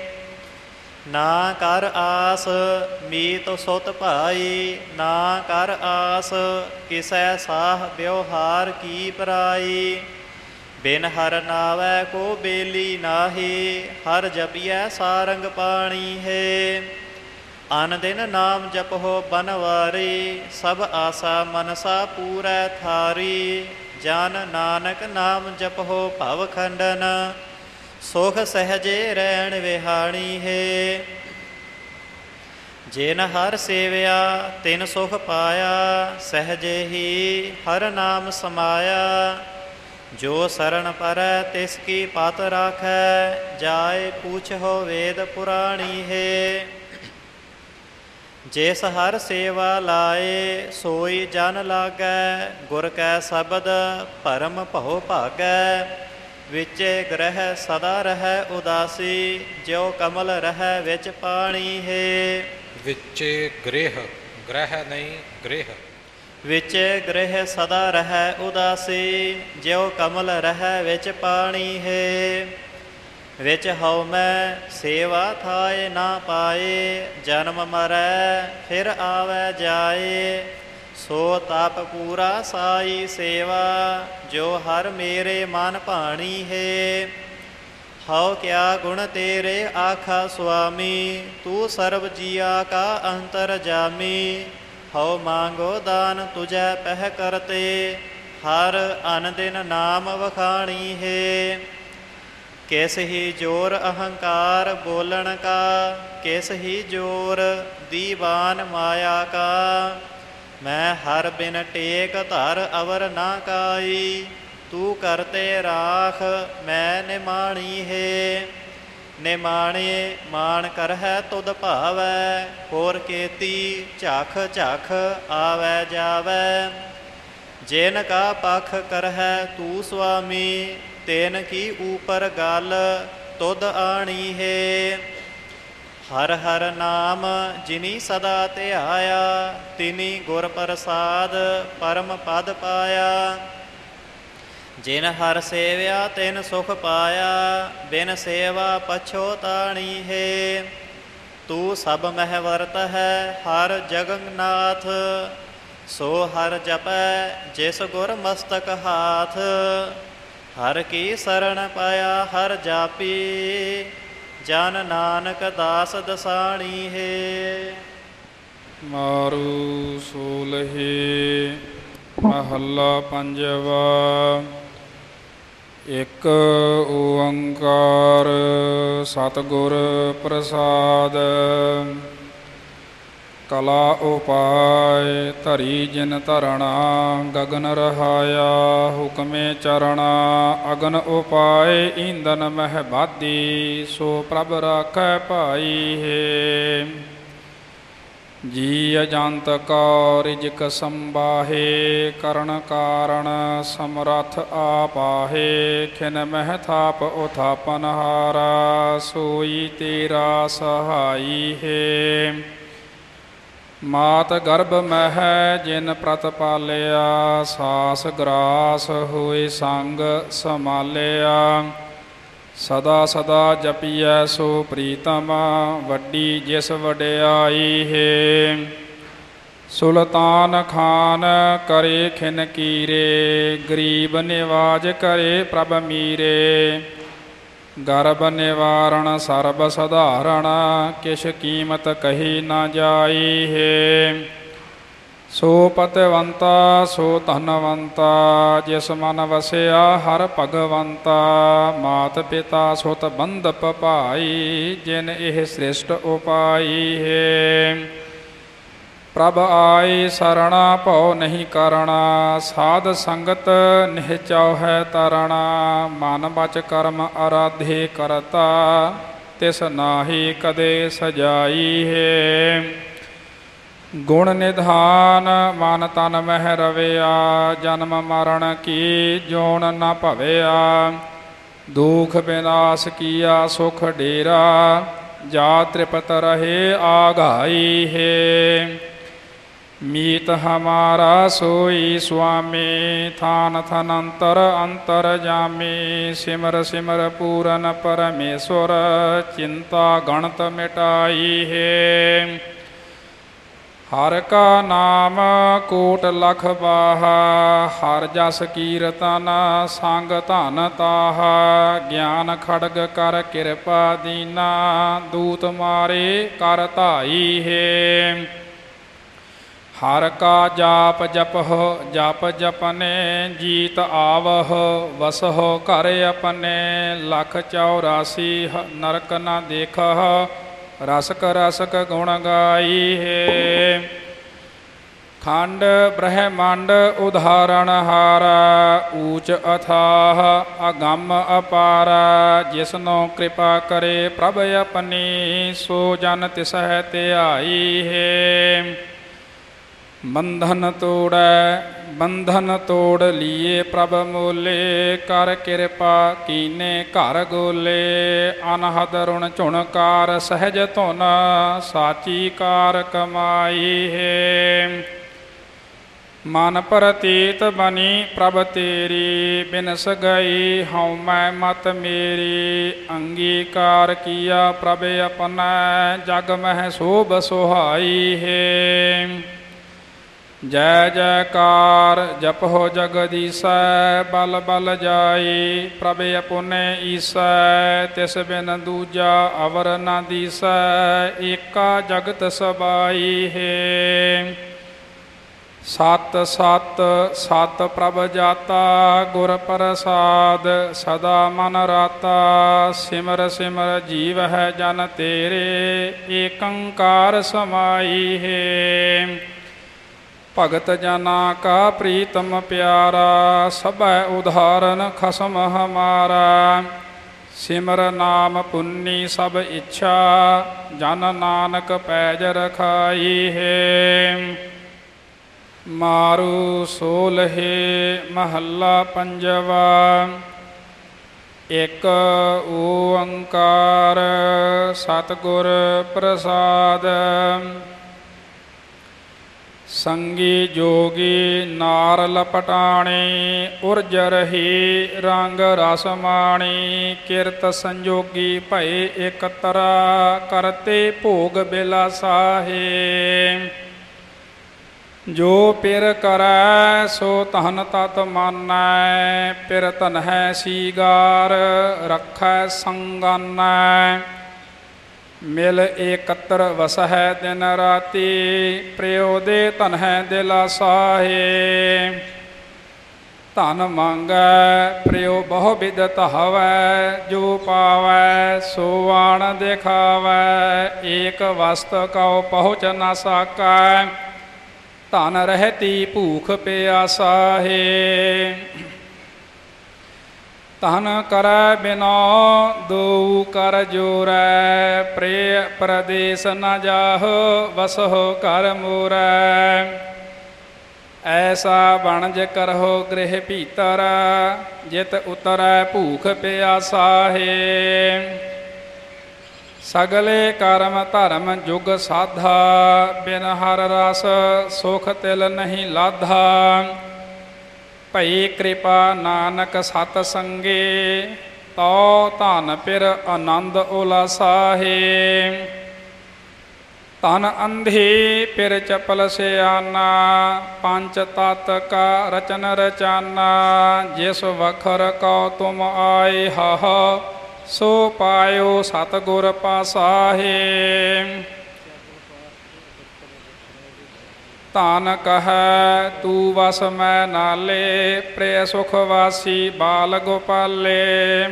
ਨਾ ਕਰ ਆਸ ਮੀਤ ਸੁਤ ਭਾਈ, ਨਾ ਕਰ ਆਸ ਕਿਸੈ ਸਾਹ ਵਿਵਹਾਰ ਕੀ ਪਰਾਈ। ਬਿਨ ਹਰ ਨਾਵੈ ਕੋ ਬੇਲੀ ਨਾਹੀ, ਹਰ ਜਪੀਐ ਸਾਰੰਗ ਪਾਣੀ ਹੈ। ਅਨ ਦਿਨ ਨਾਮ ਜਪਹੁ ਬਨਵਾਰੀ, ਸਭ ਆਸਾ ਮਨਸਾ ਪੂਰੈ ਥਾਰੀ। ਜਨ ਨਾਨਕ ਨਾਮ ਜਪਹੁ ਭਵ ਖੰਡਨ, ਸੁਖ ਸਹਜੇ ਰਹਿਣ ਵਿਹਾਣੀ ਹੈ। ਜਿਨ ਹਰ ਸੇਵਿਆ ਤਿਨ ਸੁਖ ਪਾਇਆ, ਸਹਜੇ ਹੀ ਹਰ ਨਾਮ ਸਮਾਇਆ। ਜੋ ਸਰਣ ਪਰੈ ਤਿਸ ਕੀ ਪਤ ਰਾਖੈ, ਜਾਏ ਪੂਛੋ ਵੇਦ ਪੁਰਾਣੀ ਹੈ। ਜਿਸ ਹਰ ਸੇਵਾ ਲਾਏ ਸੋਈ ਜਨ ਲਾਗੈ, ਗੁਰ ਕੈ ਸ਼ਬਦ ਭਰਮ ਭਉ ਭਾਗੈ। ਵਿਚੇ ਗ੍ਰਹਿ ਸਦਾ ਰਹੈ ਉਦਾਸੀ, ਜਿਉ ਕਮਲ ਰਹੈ ਵਿੱਚ ਪਾਣੀ ਹੈ। ਵਿੱਚੇ ਗ੍ਰਹਿ, ਗ੍ਰਹਿ ਨਹੀਂ ਗ੍ਰਹਿ। ਵਿਚੇ ਗ੍ਰਹਿ ਸਦਾ ਰਹੈ ਉਦਾਸੀ, ਜਿਉ ਕਮਲ ਰਹੈ ਵਿੱਚ ਪਾਣੀ ਹੈ। ਵਿੱਚ ਹਉ ਮੈਂ ਸੇਵਾ ਥਾਏ ਨਾ ਪਾਏ, ਜਨਮ ਮਰੈ ਫਿਰ ਆਵੈ ਜਾਏ। ਸੋ ਤਪ ਪੂਰਾ ਸਾਈ ਸੇਵਾ, ਜੋ ਹਰ ਮੇਰੇ ਮਨ ਭਾਣੀ ਹੈ। ਹਉ ਕਿਆ ਗੁਣ ਤੇਰੇ ਆਖਾ ਸੁਆਮੀ, ਤੂੰ ਸਰਬ ਜੀਆ ਕਾ ਅੰਤਰ ਜਾਮੀ। ਹਉ ਮੰਗੋ ਦਾਨ ਤੁਝੈ ਪਹਿ ਕਰਤੇ, ਹਰ ਅਨ ਦਿਨ ਨਾਮ ਵਖਾਣੀ ਹੈ। ਕਿਸ ਹੀ ਜੋਰ ਅਹੰਕਾਰ ਬੋਲਣ ਕਾ, ਕਿਸ ਹੀ ਜੋਰ ਦੀਵਾਨ ਮਾਇਆ ਕਾ। ਮੈਂ ਹਰ ਬਿਨ ਟੇਕ ਧਰ ਅਵਰ ਨਾ ਕਾਈ, ਤੂੰ ਕਰਤੇ ਰਾਖ ਮੈਂ ਨਿਮਾਣੀ ਹੈ। ਨਿਮਾਣੇ ਮਾਣ ਕਰਹਿ ਤੁਧ ਭਾਵੈ, ਹੋਰ ਕੇਤੀ ਝਖ ਝਖ ਆਵੈ ਜਾਵੈ। ਜਿਨ ਕਾ ਪਖ ਕਰਹਿ ਤੂੰ ਸੁਆਮੀ, ਤਿਨ ਕੀ ਊਪਰ ਗਲ ਤੁਧ ਆਣੀ ਹੈ। ਹਰ ਹਰ ਨਾਮ ਜਿਨੀ ਸਦਾ ਧਿਆਇਆ, ਤਿਨੀ ਗੁਰ ਪ੍ਰਸਾਦ ਪਰਮ ਪਦ ਪਾਇਆ। ਜਿਨ ਹਰ ਸੇਵਿਆ ਤਿਨ ਸੁਖ ਪਾਇਆ, ਬਿਨ ਸੇਵਾ ਪਛੋਤਾਣੀ ਹੈ। ਤੂੰ ਸਭ ਮਹਿ ਵਰਤ ਹੈ ਹਰ ਜਗਨਨਾਥ, ਸੋ ਹਰ ਜਪੈ ਜਿਸ ਗੁਰ ਮਸਤਕ ਹਾਥ। ਹਰ ਕੀ ਸਰਣ ਪਾਇਆ ਹਰ ਜਾਪੀ, ਜਨ ਨਾਨਕ ਦਾਸ ਦਸਾਣੀ ਹੈ। ਮਾਰੂ ਸੂਲਹੀ ਮਹੱਲਾ ਪੰਜਵਾ। ਇੱਕ ਓੰਕਾਰ ਸਤਿਗੁਰ ਪ੍ਰਸਾਦ। ਕਲਾ ਉਪਾਇ ਧਰੀ ਜਿਨ ਧਰਣਾ, ਗਗਨ ਰਹਾਇਆ ਹੁਕਮੇ ਚਰਣਾ। ਅਗਨ ਉਪਾਇ ਈਂਧਨ ਮਹਿ ਬਾਧੀ, ਸੋ ਪ੍ਰਭ ਰਾਖੈ ਭਾਈ ਹੈ। ਜੀ ਅਜੰਤ ਕਉ ਰਿਜਕ ਸੰਬਾਹੇ, ਕਰਨ ਕਾਰਣ ਸਮਰੱਥ ਆਪਾਹੇ। ਖਿਨ ਮਹਿ ਥਾਪ ਉਥਾਪਨ ਹਾਰਾ, ਸੋਈ ਤੇਰਾ ਸਹਾਈ ਹੈ। ਮਾਤ ਗਰਭ ਮਹਿ ਜਿਨ ਪ੍ਰਤਪਾਲਿਆ, ਸਾਸ ਗਰਾਸ ਹੋਏ ਸੰਗ ਸਮਾਲਿਆ। ਸਦਾ ਸਦਾ ਜਪੀਐ ਸੋ ਪ੍ਰੀਤਮ, ਵੱਡੀ ਜਿਸ ਵਡਿਆਈ ਹੈ। ਸੁਲਤਾਨ ਖਾਨ ਕਰੇ ਖਿਨ ਕੀਰੇ, ਗਰੀਬ ਨਿਵਾਜ ਕਰੇ ਪ੍ਰਭ ਮੀਰੇ। ਗਰਭ ਨਿਵਾਰਣ ਸਰਬ ਸਧਾਰਣ, ਕਿਛ ਕੀਮਤ ਕਹੀ ਨਾ ਜਾਈ ਹੈ। ਸੋ ਪਤਵੰਤਾ ਸੋ ਧਨਵੰਤਾ, ਜਿਸ ਮਨ ਵਸਿਆ ਹਰ ਭਗਵੰਤਾ। ਮਾਤ ਪਿਤਾ ਸੁਤ ਬੰਧਪ ਭਾਈ, ਜਿਨ ਇਹ ਸ੍ਰਿਸ਼ਟ ਉਪਾਈ ਹੈ। ਪ੍ਰਭ ਆਈ ਸਰਣਾ ਭਉ ਨਹੀਂ ਕਰਣਾ, ਸਾਧ ਸੰਗਤ ਨਿਹਚਾਉ ਹੈ ਤਰਣਾ। ਮਨ ਬਚ ਕਰਮ ਅਰਾਧੇ ਕਰਤਾ, ਤਿਸ ਨਾਹੀ ਕਦੇ ਸਜਾਈ ਹੈ। ਗੁਣ ਨਿਧਾਨ ਮਨ ਤਨ ਮਹਿ ਰਵਿਆ, ਜਨਮ ਮਰਨ ਕੀ ਜੋਨ ਨ ਭਵਿਆ। ਦੁਖ ਵਿਨਾਸ਼ ਕੀਆ ਸੁਖ ਡੇਰਾ, ਜਾ ਤ੍ਰਿਪਤ ਰਹੇ ਆਗਾਈ ਹੈ। ਮੀਤ ਹਮਾਰਾ ਸੋਈ ਸੁਆਮੀ, ਥਾਨ ਥਨੰਤਰ ਅੰਤਰ ਜਾਮੀ। ਸਿਮਰ ਸਿਮਰ ਪੂਰਨ ਪਰਮੇਸ਼ਵਰ, ਚਿੰਤਾ ਗਣਤ ਮਿਟਾਈ ਹੈ। ਹਰ ਕਾ ਨਾਮ ਕੋਟ ਲਖ ਬਾਹਾ, ਹਰ ਜਸ ਕੀਰਤਨ ਸੰਗ ਧਨ ਤਾਹਾ। ਗਿਆਨ ਖੜਗ ਕਰ ਕਿਰਪਾ ਦੀਨਾ, ਦੂਤ ਮਾਰੇ ਕਰ ਧਾਈ ਹੈ। ਹਰ ਕਾ ਜਾਪ ਜਪਹੁ ਜਪ ਜਪਨੇ, ਜੀਤ ਆਵਹੁ ਵਸਹੁ ਘਰ ਆਪਣੇ। ਲਖ ਚੌਰਾਸੀ ਨਰਕ ਨ ਦੇਖਹੁ, ਰਸਕ ਰਸਕ ਗੁਣ ਗਾਈ ਹੈ। ਖੰਡ ਬ੍ਰਹਮੰਡ ਉਦਾਹਰਣ ਹਾਰਾ, ਊਚ ਅਥਾਹ ਅਗੰਮ ਅਪਾਰ। ਜਿਸਨੋ ਕਿਰਪਾ ਕਰੇ ਪ੍ਰਭ ਆਪਣੀ, ਸੋ ਜਨ ਤਿਸਹਿ ਧਿਆਈ ਹੈ। ਬੰਧਨ ਤੋੜੈ ਬੰਧਨ ਤੋੜ ਲੀਏ ਪ੍ਰਭ ਮੋਲੇ, ਕਰ ਕਿਰਪਾ ਕੀਨੇ ਘਰ ਗੋਲੇ। ਅਨਹਦ ਰੁਣ ਝੁਣਕਾਰ ਸਹਿਜ ਧੁਨ, ਸਾਚੀ ਕਾਰ ਕਮਾਈ ਹੈ। ਮਨ ਪ੍ਰਤੀਤ ਬਣੀ ਪ੍ਰਭ ਤੇਰੀ, ਬਿਨਸ ਗਈ ਹਉ ਮੈਂ ਮਤ ਮੇਰੀ। ਅੰਗੀਕਾਰ ਕੀਆ ਪ੍ਰਭ ਆਪਣਾ, ਜਗ ਮਹਿ ਸੋਭ ਸੁਹਾਈ ਹੈ। ਜੈ ਜੈਕਾਰ ਜਪਹੁ ਜਗਦੀਸੈ, ਬਲ ਬਲ ਜਾਈ ਪ੍ਰਭ ਆਪੁਨੇ ਈਸੈ। ਤਿਸ ਬਿਨ ਦੂਜਾ ਅਵਰ ਨ ਦੀਸੈ, ਏਕਾ ਜਗਤ ਸਬਾਈ ਹੈ। ਸਤ ਸਤ ਸਤ ਪ੍ਰਭ ਜਾਤਾ, ਗੁਰ ਪ੍ਰਸਾਦ ਸਦਾ ਮਨ ਰਾਤਾ। ਸਿਮਰ ਸਿਮਰ ਜੀਵ ਹੈ ਜਨ ਤੇਰੇ, ਏਕੰਕਾਰ ਸਮਾਈ ਹੈ। ਭਗਤ ਜਨਾ ਕਾ ਪ੍ਰੀਤਮ ਪਿਆਰਾ, ਸਭੈ ਉਦਾਹਰਨ ਖਸਮ ਹਮਾਰਾ। ਸਿਮਰ ਨਾਮ ਪੁੰਨੀ ਸਭ ਇੱਛਾ, ਜਨ ਨਾਨਕ ਪੈਜ ਰਖਾਈ ਹੈ। ਮਾਰੂ ਸੋਲਹੇ ਮਹੱਲਾ ਪੰਜਵਾ। ਇਕ ਓੰਕਾਰ ਸਤਿਗੁਰ ਪ੍ਰਸਾਦ। ਸੰਗੀ ਜੋਗੀ ਨਾਰ ਲਪਟਾਣੀ, ਉਰਜ ਰਹੀ ਰੰਗ ਰਸ ਮਾਣੀ। ਕਿਰਤ ਸੰਜੋਗੀ ਭਏ ਇਕਤਰਾ, ਕਰਤੇ ਭੋਗ ਬਿਲਾਸਾ ਹੈ। ਜੋ ਪਿਰ ਕਰੈ ਸੋ ਧਨ ਤਤ ਮਾਨੈ, ਪਿਰ ਧਨਹਿ ਸੀਗਾਰ ਰੱਖੈ ਸੰਗਾਨੈ। ਮਿਲ ਏਕਤਰ ਵਸਹਿ ਦਿਨ ਰਾਤੀ, ਪ੍ਰਿਉ ਦੇ ਧਨਹਿ ਦਿਲਾਸਾ ਹੈ। ਧਨ ਮੰਗੈ ਪ੍ਰਿਉ ਬਹੁ ਬਿਦ ਧਾਵੈ, ਜੋ ਪਾਵੈ ਸੋ ਆਣ ਦਿਖਾਵੈ। ਏਕ ਵਸਤ ਕਉ ਪਹੁੰਚ ਨ ਸਕੈ, ਧਨ ਰਹਿਤੀ ਭੂਖ ਪਿਆਸਾ ਹੈ। ਧਨ ਕਰੈ ਬਿਨੋ ਦੋ ਕਰ ਜੋਰੈ, ਪ੍ਰਿਯ ਪ੍ਰਦੇਸ ਨ ਜਾਹੁ ਵਸਹੁ ਘਰ ਮੋਰੈ। ਐਸਾ ਬਣਜ ਕਰਹੁ ਗ੍ਰਹਿ ਭੀਤਰ, ਜਿਤ ਉਤਰੈ ਭੂਖ ਪਿਆਸਾ ਹੈ। ਸਗਲੇ ਕਰਮ ਧਰਮ ਜੁਗ ਸਾਧਾ, ਬਿਨ ਹਰ ਰਸ ਸੁਖ ਤਿਲ ਨਹੀਂ ਲਾਧਾ। ਭਈ ਕਿਰਪਾ ਨਾਨਕ ਸਤ ਸੰਗੇ, ਤਉ ਧਨ ਪਿਰ ਆਨੰਦ ਉਲਾਸਾ ਹੈ। ਧਨ ਅੰਧੀ ਪਿਰ ਚਪਲ ਸਿਆਨਾ, ਪੰਚ ਤਤ ਕਾ ਰਚਨ ਰਚਾਨਾ। ਜਿਸ ਵਖਰ ਕਉ ਤੁਮ ਆਏ ਹਹ, ਸੋ ਪਾਇਓ ਸਤਿਗੁਰ ਪਾਸਾ ਹੈ। ਧਨ ਕਹੈ ਤੂ ਵਸ ਮੈਂ ਨਾਲੇ, ਪ੍ਰਿਯ ਸੁਖ ਵਾਸੀ ਬਾਲ ਗੋਪਾਲੇ।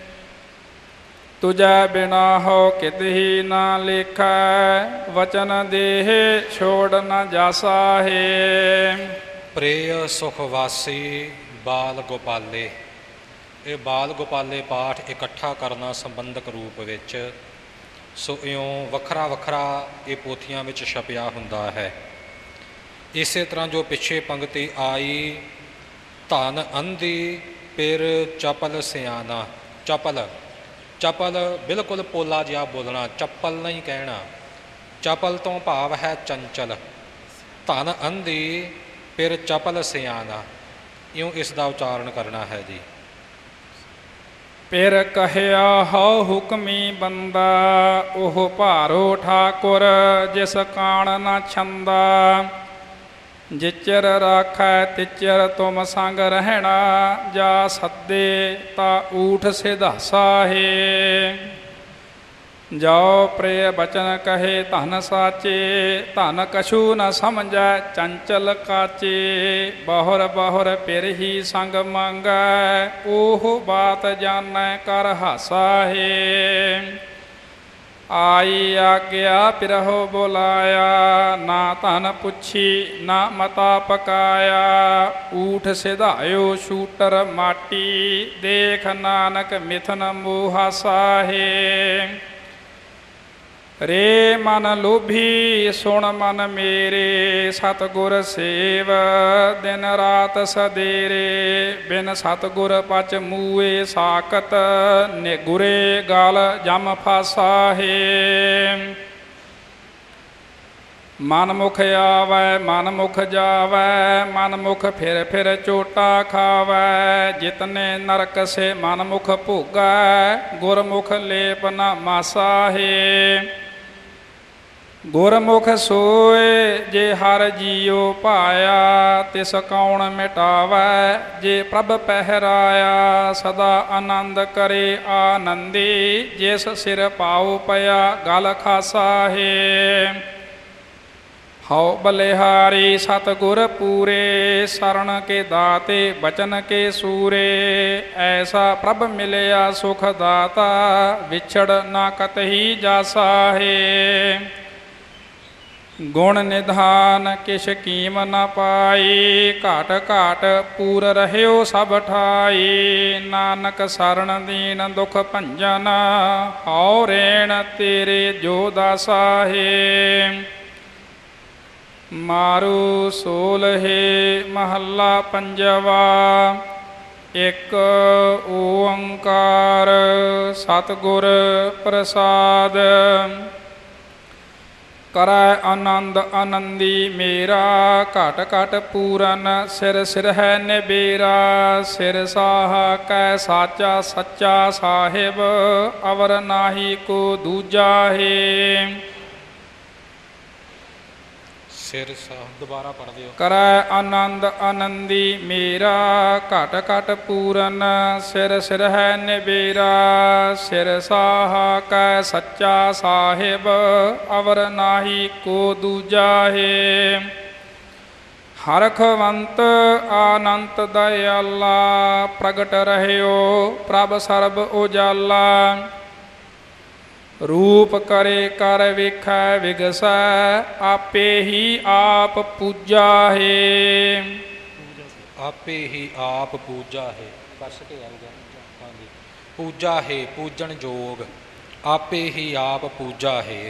ਤੁਜੈ ਬਿਨਾ ਹੋ ਕਿਤਹੀ ਨਾ ਲੇਖੈ, ਵਚਨ ਦੇਹ ਛੋੜ ਨ ਜਾਸਾ ਹੈ। ਪ੍ਰਿਯ ਸੁਖ ਵਾਸੀ ਬਾਲ ਗੋਪਾਲੇ। ਇਹ ਬਾਲ ਗੋਪਾਲੇ ਪਾਠ ਇਕੱਠਾ ਕਰਨਾ ਸੰਬੰਧਕ ਰੂਪ ਵਿੱਚ, ਸੋ ਇਉਂ ਵੱਖਰਾ ਵੱਖਰਾ ਇਹ ਪੋਥੀਆਂ ਵਿੱਚ ਛਪਿਆ ਹੁੰਦਾ ਹੈ। ਇਸੇ ਤਰ੍ਹਾਂ ਜੋ ਪਿੱਛੇ ਪੰਗਤੀ ਆਈ, ਧਨ ਅੰਧੀ ਪਿਰ ਚਪਲ ਸਿਆਣਾ। ਚਪਲ ਚਪਲ ਬਿਲਕੁਲ ਪੋਲਾ ਜਿਹਾ ਬੋਲਣਾ, ਚੱਪਲ ਨਹੀਂ ਕਹਿਣਾ। ਚਪਲ ਤੋਂ ਭਾਵ ਹੈ ਚੰਚਲ। ਧਨ ਅੰਧੀ ਪਿਰ ਚਪਲ ਸਿਆਣਾ, ਇਉਂ ਇਸ ਦਾ ਉਚਾਰਨ ਕਰਨਾ ਹੈ ਜੀ। ਪਿਰ ਕਹਿਆ ਹਉ ਹੁਕਮੀ ਬੰਦਾ, ਉਹ ਭਾਰੋ ਠਾਕੁਰ ਜਿਸ ਕਾਣ ਨਾ ਛੰਦਾ। ਜਿਚਰ ਰਾਖੈ ਤਿਚਰ ਤੁਮ ਸੰਗ ਰਹਿਣਾ, ਜਾ ਸੱਦੇ ਤਾ ਊਠ ਸਿਧਾਸਾ ਹੈ। ਜਾਉ ਪ੍ਰਿਯ ਬਚਨ ਕਹੇ ਧਨ ਸਾਚੇ, ਧਨ ਕਛੂ ਨ ਸਮਝੈ ਚੰਚਲ ਕਾਚੇ। ਬਹੁਰ ਬਹੁਰ ਪਿਰ ਹੀ ਸੰਗ ਮੰਗੈ, ਉਹ ਬਾਤ ਜਾਣੈ ਕਰ ਹਾਸਾ ਹੈ। ਆਈ ਆਗਿਆ ਪਿਰਹੁ ਬੁਲਾਇਆ, ਨਾ ਧਨ ਪੁੱਛੀ ਨਾ ਮਤਾ ਪਕਾਇਆ। ਊਠ ਸਿਧਾਇਓ ਸ਼ੂਟਰ ਮਾਟੀ, ਦੇਖ ਨਾਨਕ ਮਿਥਨ ਮੋਹਾਸਾ ਹੈ। ਰੇ ਮਨ ਲੋਭੀ ਸੁਣ ਮਨ ਮੇਰੇ, ਸਤਿਗੁਰ ਸੇਵ ਦਿਨ ਰਾਤ ਸਦੇਰੇ। ਬਿਨ ਸਤਿਗੁਰ ਪਚ ਮੂਏ ਸਾਕਤ, ਨਿਗੁਰੇ ਗਲ ਜਮ ਫਾਸਾ ਹੈ। ਮਨ ਮੁਖ ਆਵੈ ਮਨ ਮੁਖ ਜਾਵੈ, ਮਨ ਮੁਖ ਫਿਰ ਫਿਰ ਚੋਟਾ ਖਾਵੈ। ਜਿਤਨੇ ਨਰਕ ਸੇ ਮਨ ਮੁਖ ਭੋਗੈ, ਗੁਰਮੁਖ ਲੇਪ ਨ ਮਾਸਾ ਹੈ। ਗੁਰਮੁਖ ਸੋਏ ਜੇ ਹਰ ਜੀਉ ਪਾਇਆ, ਤਿਸ ਕੌਣ ਮਿਟਾਵੈ ਜੇ ਪ੍ਰਭ ਪਹਿਰਾਇਆ। ਸਦਾ ਆਨੰਦ ਕਰੇ ਆਨੰਦੀ, ਜਿਸ ਸਿਰ ਪਾਉ ਪਿਆ ਗਲ ਖਾਸਾ ਹੈ। ਹਉ ਬਲਿਹਾਰੀ ਸਤਿਗੁਰ ਪੂਰੇ, ਸਰਣ ਕੇ ਦਾਤੇ ਬਚਨ ਕੇ ਸੂਰੇ। ਐਸਾ ਪ੍ਰਭ ਮਿਲਿਆ ਸੁਖ ਦਾਤਾ, ਵਿਛੜ ਨਾ ਕਤਹੀ ਜਾਸਾ ਹੈ। ਗੁਣ ਨਿਧਾਨ ਕਿਛ ਕੀਮ ਨ ਪਾਈ, ਘਾਟ ਘਾਟ ਪੂਰ ਰਹਿਓ ਸਭ ਠਾਈ। ਨਾਨਕ ਸਰਣ ਦੀਨ ਦੁਖ ਭੰਜਨ, ਹਉ ਰੇਣ ਤੇਰੇ ਜੋ ਦਾਸਾ ਹੈ। ਮਾਰੂ ਸੋਲਹੇ ਮਹੱਲਾ ਪੰਜਵਾ। ਇੱਕ ਓੰਕਾਰ ਸਤਿਗੁਰ ਪ੍ਰਸਾਦ। ਕਰੈ ਆਨੰਦ ਆਨੰਦੀ ਮੇਰਾ, ਘਟ ਘਟ ਪੂਰਨ ਸਿਰ ਸਿਰ ਹੈ ਨਿਬੇਰਾ। ਸਿਰ ਸਾਹ ਕੈ ਸਾਚਾ ਸੱਚਾ ਸਾਹਿਬ, ਅਵਰ ਨਾਹੀ ਕੋ ਦੂਜਾ ਹੈ। ਸਿਰ ਸਾਹ ਦੁਬਾਰਾ ਪੜ੍ਹ ਦਿਓ। ਕਰੈ ਆਨੰਦ ਆਨੰਦੀ ਮੇਰਾ, ਘਟ ਘਟ ਪੂਰਨ ਸਿਰ ਸਿਰ ਹੈ ਨਿਬੇਰਾ। ਸਿਰ ਸਾਹ ਕੈ ਸੱਚਾ ਸਾਹਿਬ, ਅਵਰ ਨਾਹੀ ਕੋ ਦੂਜਾ ਹੈ। ਹਰਖਵੰਤ ਆਨੰਤ ਦਇਆਲਾ, ਪ੍ਰਗਟ ਰਹਿਓ ਪ੍ਰਭ ਸਰਬ ਉਜਾਲਾ। ਰੂਪ ਕਰੇ ਕਰ ਵੇਖੈ ਵਿਗਸੈ, ਆਪੇ ਹੀ ਆਪ ਪੂਜਾ ਹੈ। ਆਪੇ ਹੀ ਆਪ ਪੂਜਾ ਹੈ। ਕਸ ਕੇ ਹਾਂਜੀ, ਪੂਜਾ ਹੈ ਪੂਜਣ ਜੋਗ, ਆਪੇ ਹੀ ਆਪ ਪੂਜਾ ਹੈ।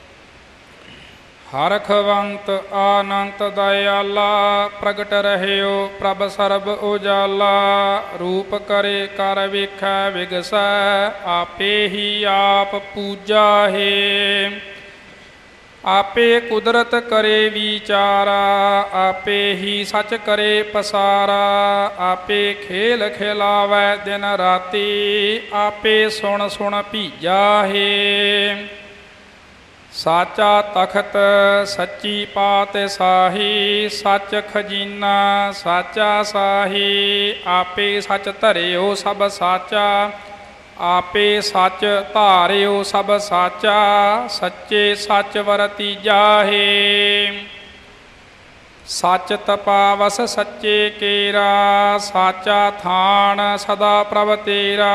ਹਰਖਵੰਤ ਆਨੰਤ ਦਇਆਲਾ, ਪ੍ਰਗਟ ਰਹਿਓ ਪ੍ਰਭ ਸਰਬ ਉਜਾਲਾ। ਰੂਪ ਕਰੇ ਕਰ ਵੇਖੈ ਵਿਗਸੈ, ਆਪੇ ਹੀ ਆਪ ਪੂਜਾ ਹੈ। ਆਪੇ ਕੁਦਰਤ ਕਰੇ ਵਿਚਾਰਾ, ਆਪੇ ਹੀ ਸੱਚ ਕਰੇ ਪਸਾਰਾ। ਆਪੇ ਖੇਲ ਖਿਲਾਵੈ ਦਿਨ ਰਾਤੀ, ਆਪੇ ਸੁਣ ਸੁਣ ਭੀਜਾ ਹੈ। ਸਾਚਾ ਤਖਤ ਸੱਚੀ ਪਾਤਸ਼ਾਹੀ, ਸੱਚ ਖਜ਼ੀਨਾ ਸਾਚਾ ਸਾਹੀ। ਆਪੇ ਸੱਚ ਧਰਿਓ ਸਭ ਸਾਚਾ, ਆਪੇ ਸੱਚ ਧਾਰਿਓ ਸਭ ਸਾਚਾ। ਸੱਚੇ ਸੱਚ ਵਰਤੀਜਾ ਹੈ। ਸੱਚ ਤਪਾਵਸ ਸੱਚੇ ਕੇਰਾ, ਸਾਚਾ ਥਾਨ ਸਦਾ ਪ੍ਰਭ ਤੇਰਾ।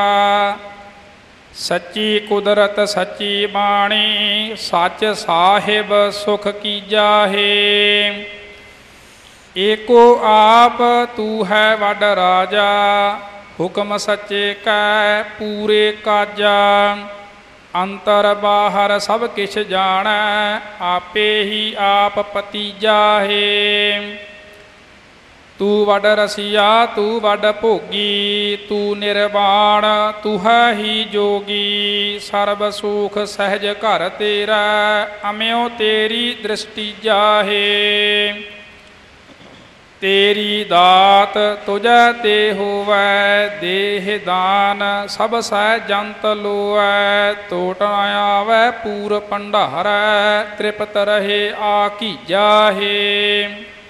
ਸੱਚੀ ਕੁਦਰਤ ਸੱਚੀ ਬਾਣੀ, ਸੱਚ ਸਾਹਿਬ ਸੁਖ ਕੀਜਾ ਹੈ। ਏਕੋ ਆਪ ਤੂੰ ਹੈ ਵੱਡ ਰਾਜਾ, ਹੁਕਮ ਸੱਚੇ ਕੈ ਪੂਰੇ ਕਾਜਾ। ਅੰਤਰ ਬਾਹਰ ਸਭ ਕਿਛ ਜਾਣੈ, ਆਪੇ ਹੀ ਆਪ ਪਤੀਜਾ ਹੈ। ਤੂੰ ਵੱਡ ਰਸੀਆ ਤੂੰ ਵੱਡ ਭੋਗੀ, ਤੂੰ ਨਿਰਵਾਣ ਤੂੰ ਹੈ ਹੀ ਜੋਗੀ। ਸਰਬ ਸੁਖ ਸਹਿਜ ਘਰ ਤੇਰਾ, ਅਮਿਓ ਤੇਰੀ ਦ੍ਰਿਸ਼ਟੀ ਜਾਹੇ। ਤੇਰੀ ਦਾਤ ਤੁਝੈ ਤੇ ਹੋਵੈ, ਦੇਹ ਦਾਨ ਸਭ ਸਹਿ ਜੰਤ ਲੋਐ। ਟੋਟ ਨ ਆਵੈ ਪੂਰ ਭੰਡਾਰੈ, ਤ੍ਰਿਪਤ ਰਹੇ ਆਕੀ ਜਾਹੇ।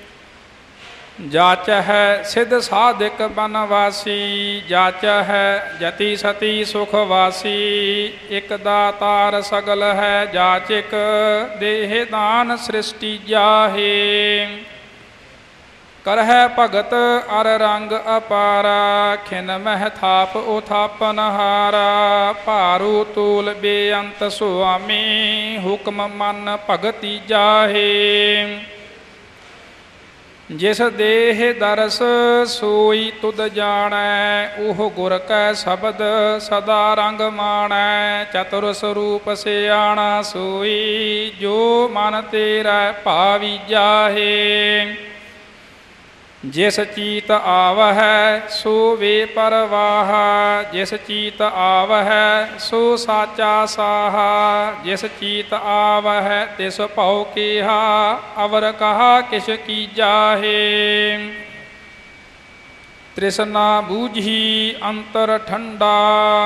ਜਾਚਹਿ ਸਿਧ ਸਾਧਿਕ ਬਨਵਾਸੀ, ਜਾਚਹਿ ਜਤੀ ਸਤੀ ਸੁਖ ਵਾਸੀ। ਇਕ ਦਾਤਾਰ ਸਗਲ ਹੈ ਜਾਚਿਕ, ਦੇਹ ਦਾਨ ਸ੍ਰਿਸ਼ਟੀ ਜਾਹੇ। ਕਰਹਿ ਭਗਤ ਅਰ ਰੰਗ ਅਪਾਰਾ, ਖਿਨ ਮਹਿ ਥਾਪ ਉਥਾਪਨ ਹਾਰਾ। ਭਾਰੂ ਤੂਲ ਬੇਅੰਤ ਸੁਆਮੀ, ਹੁਕਮ ਮਨ ਭਗਤੀ ਜਾਹੇ। ਜਿਸ ਦੇਹ ਦਰਸ ਸੋਈ ਤੁਧ ਜਾਣੈ, ਉਹ ਗੁਰ ਕੈ ਸ਼ਬਦ ਸਦਾ ਰੰਗ ਮਾਣੈ। ਚਤੁਰ ਸਰੂਪ ਸਿਆਣਾ ਸੋਈ, ਜੋ ਮਨ ਤੇਰਾ ਭਾਵੀ ਜਾਹੇ। ਜਿਸ ਚੀਤ ਆਵਹਿ ਸੋ ਵੇ ਪਰਵਾਹ, ਜਿਸ ਚੀਤ ਆਵਹਿ ਸੋ ਸਾਚਾ ਸਾਹਾ। ਜਿਸ ਚੀਤ ਆਵਹਿ ਤਿਸ ਭਉ ਕੀਹਾ, ਅਵਰ ਕਹਾ ਕਿਛ ਕੀਜਾਹੇ। ਤ੍ਰਿਸ਼ਨਾ ਬੂਝੀ ਅੰਤਰ ਠੰਡਾ,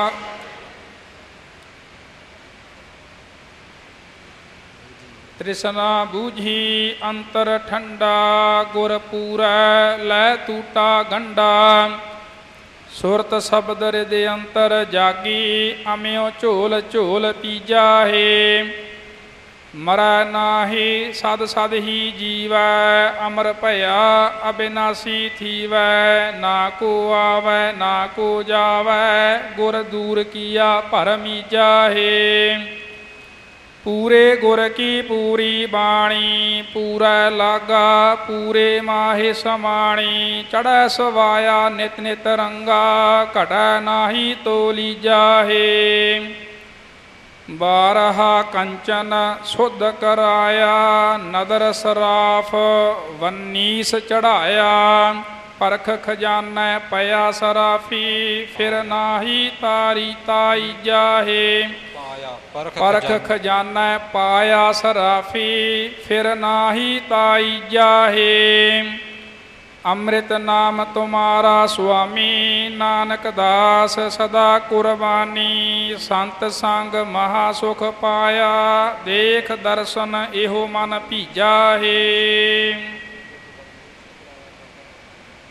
ਤ੍ਰਿਸ਼ਨਾ ਬੂਝੀ ਅੰਤਰ ਠੰਡਾ। ਗੁਰ ਪੂਰੈ ਲੈ ਟੂਟਾ ਗੰਡਾ, ਸੁਰਤ ਸ਼ਬਦ ਰਿਦ ਅੰਤਰ ਜਾਗੀ। ਅਮਿਓ ਝੋਲ ਝੋਲ ਪੀਜਾਹੇ। ਮਰੈ ਨਾਹੀ ਸਦ ਸਦ ਹੀ ਜੀਵੈ, ਅਮਰ ਭਇਆ ਅਬਿਨਾਸੀ ਥੀਵੈ। ਨਾ ਕੋ ਆਵੈ ਨਾ ਕੋ ਜਾਵੈ, ਗੁਰ ਦੂਰ ਕੀਆ ਭਰਮੀ ਜਾਹੇ। ਪੂਰੇ ਗੁਰ ਕੀ ਪੂਰੀ ਬਾਣੀ, ਪੂਰਾ ਲਾਗਾ ਪੂਰੇ ਮਾਹੇ ਸਮਾਣੀ। ਚੜ੍ਹੈ ਸਵਾਇਆ ਨਿਤ ਨਿਤ ਰੰਗਾ, ਘਟੈ ਨਾਹੀ ਤੋਲੀ ਜਾਹੇ। ਬਾਰਹਾ ਕੰਚਨ ਸੁਧ ਕਰਾਇਆ, ਨਦਰ ਸਰਾਫ ਵੰਨੀਸ ਚੜ੍ਹਾਇਆ। ਪਰਖ ਖਜ਼ਾਨੈ ਪਿਆ ਸਰਾਫੀ, ਫਿਰ ਨਾਹੀ ਤਾਰੀ ਤਾਈ ਜਾਹੇ। ਪਰਖ ਖਜ਼ਾਨੈ ਪਾਇਆ ਸਰਾਫੀ, ਫਿਰ ਨਾਹੀ ਤਾਈ ਜਾਹੇ। ਅੰਮ੍ਰਿਤ ਨਾਮ ਤੁਮਾਰਾ ਸੁਆਮੀ, ਨਾਨਕ ਦਾਸ ਸਦਾ ਕੁਰਬਾਨੀ। ਸੰਤ ਸੰਗ ਮਹਾ ਸੁਖ ਪਾਇਆ, ਦੇਖ ਦਰਸ਼ਨ ਇਹੋ ਮਨ ਭੀਜਾਹੇ।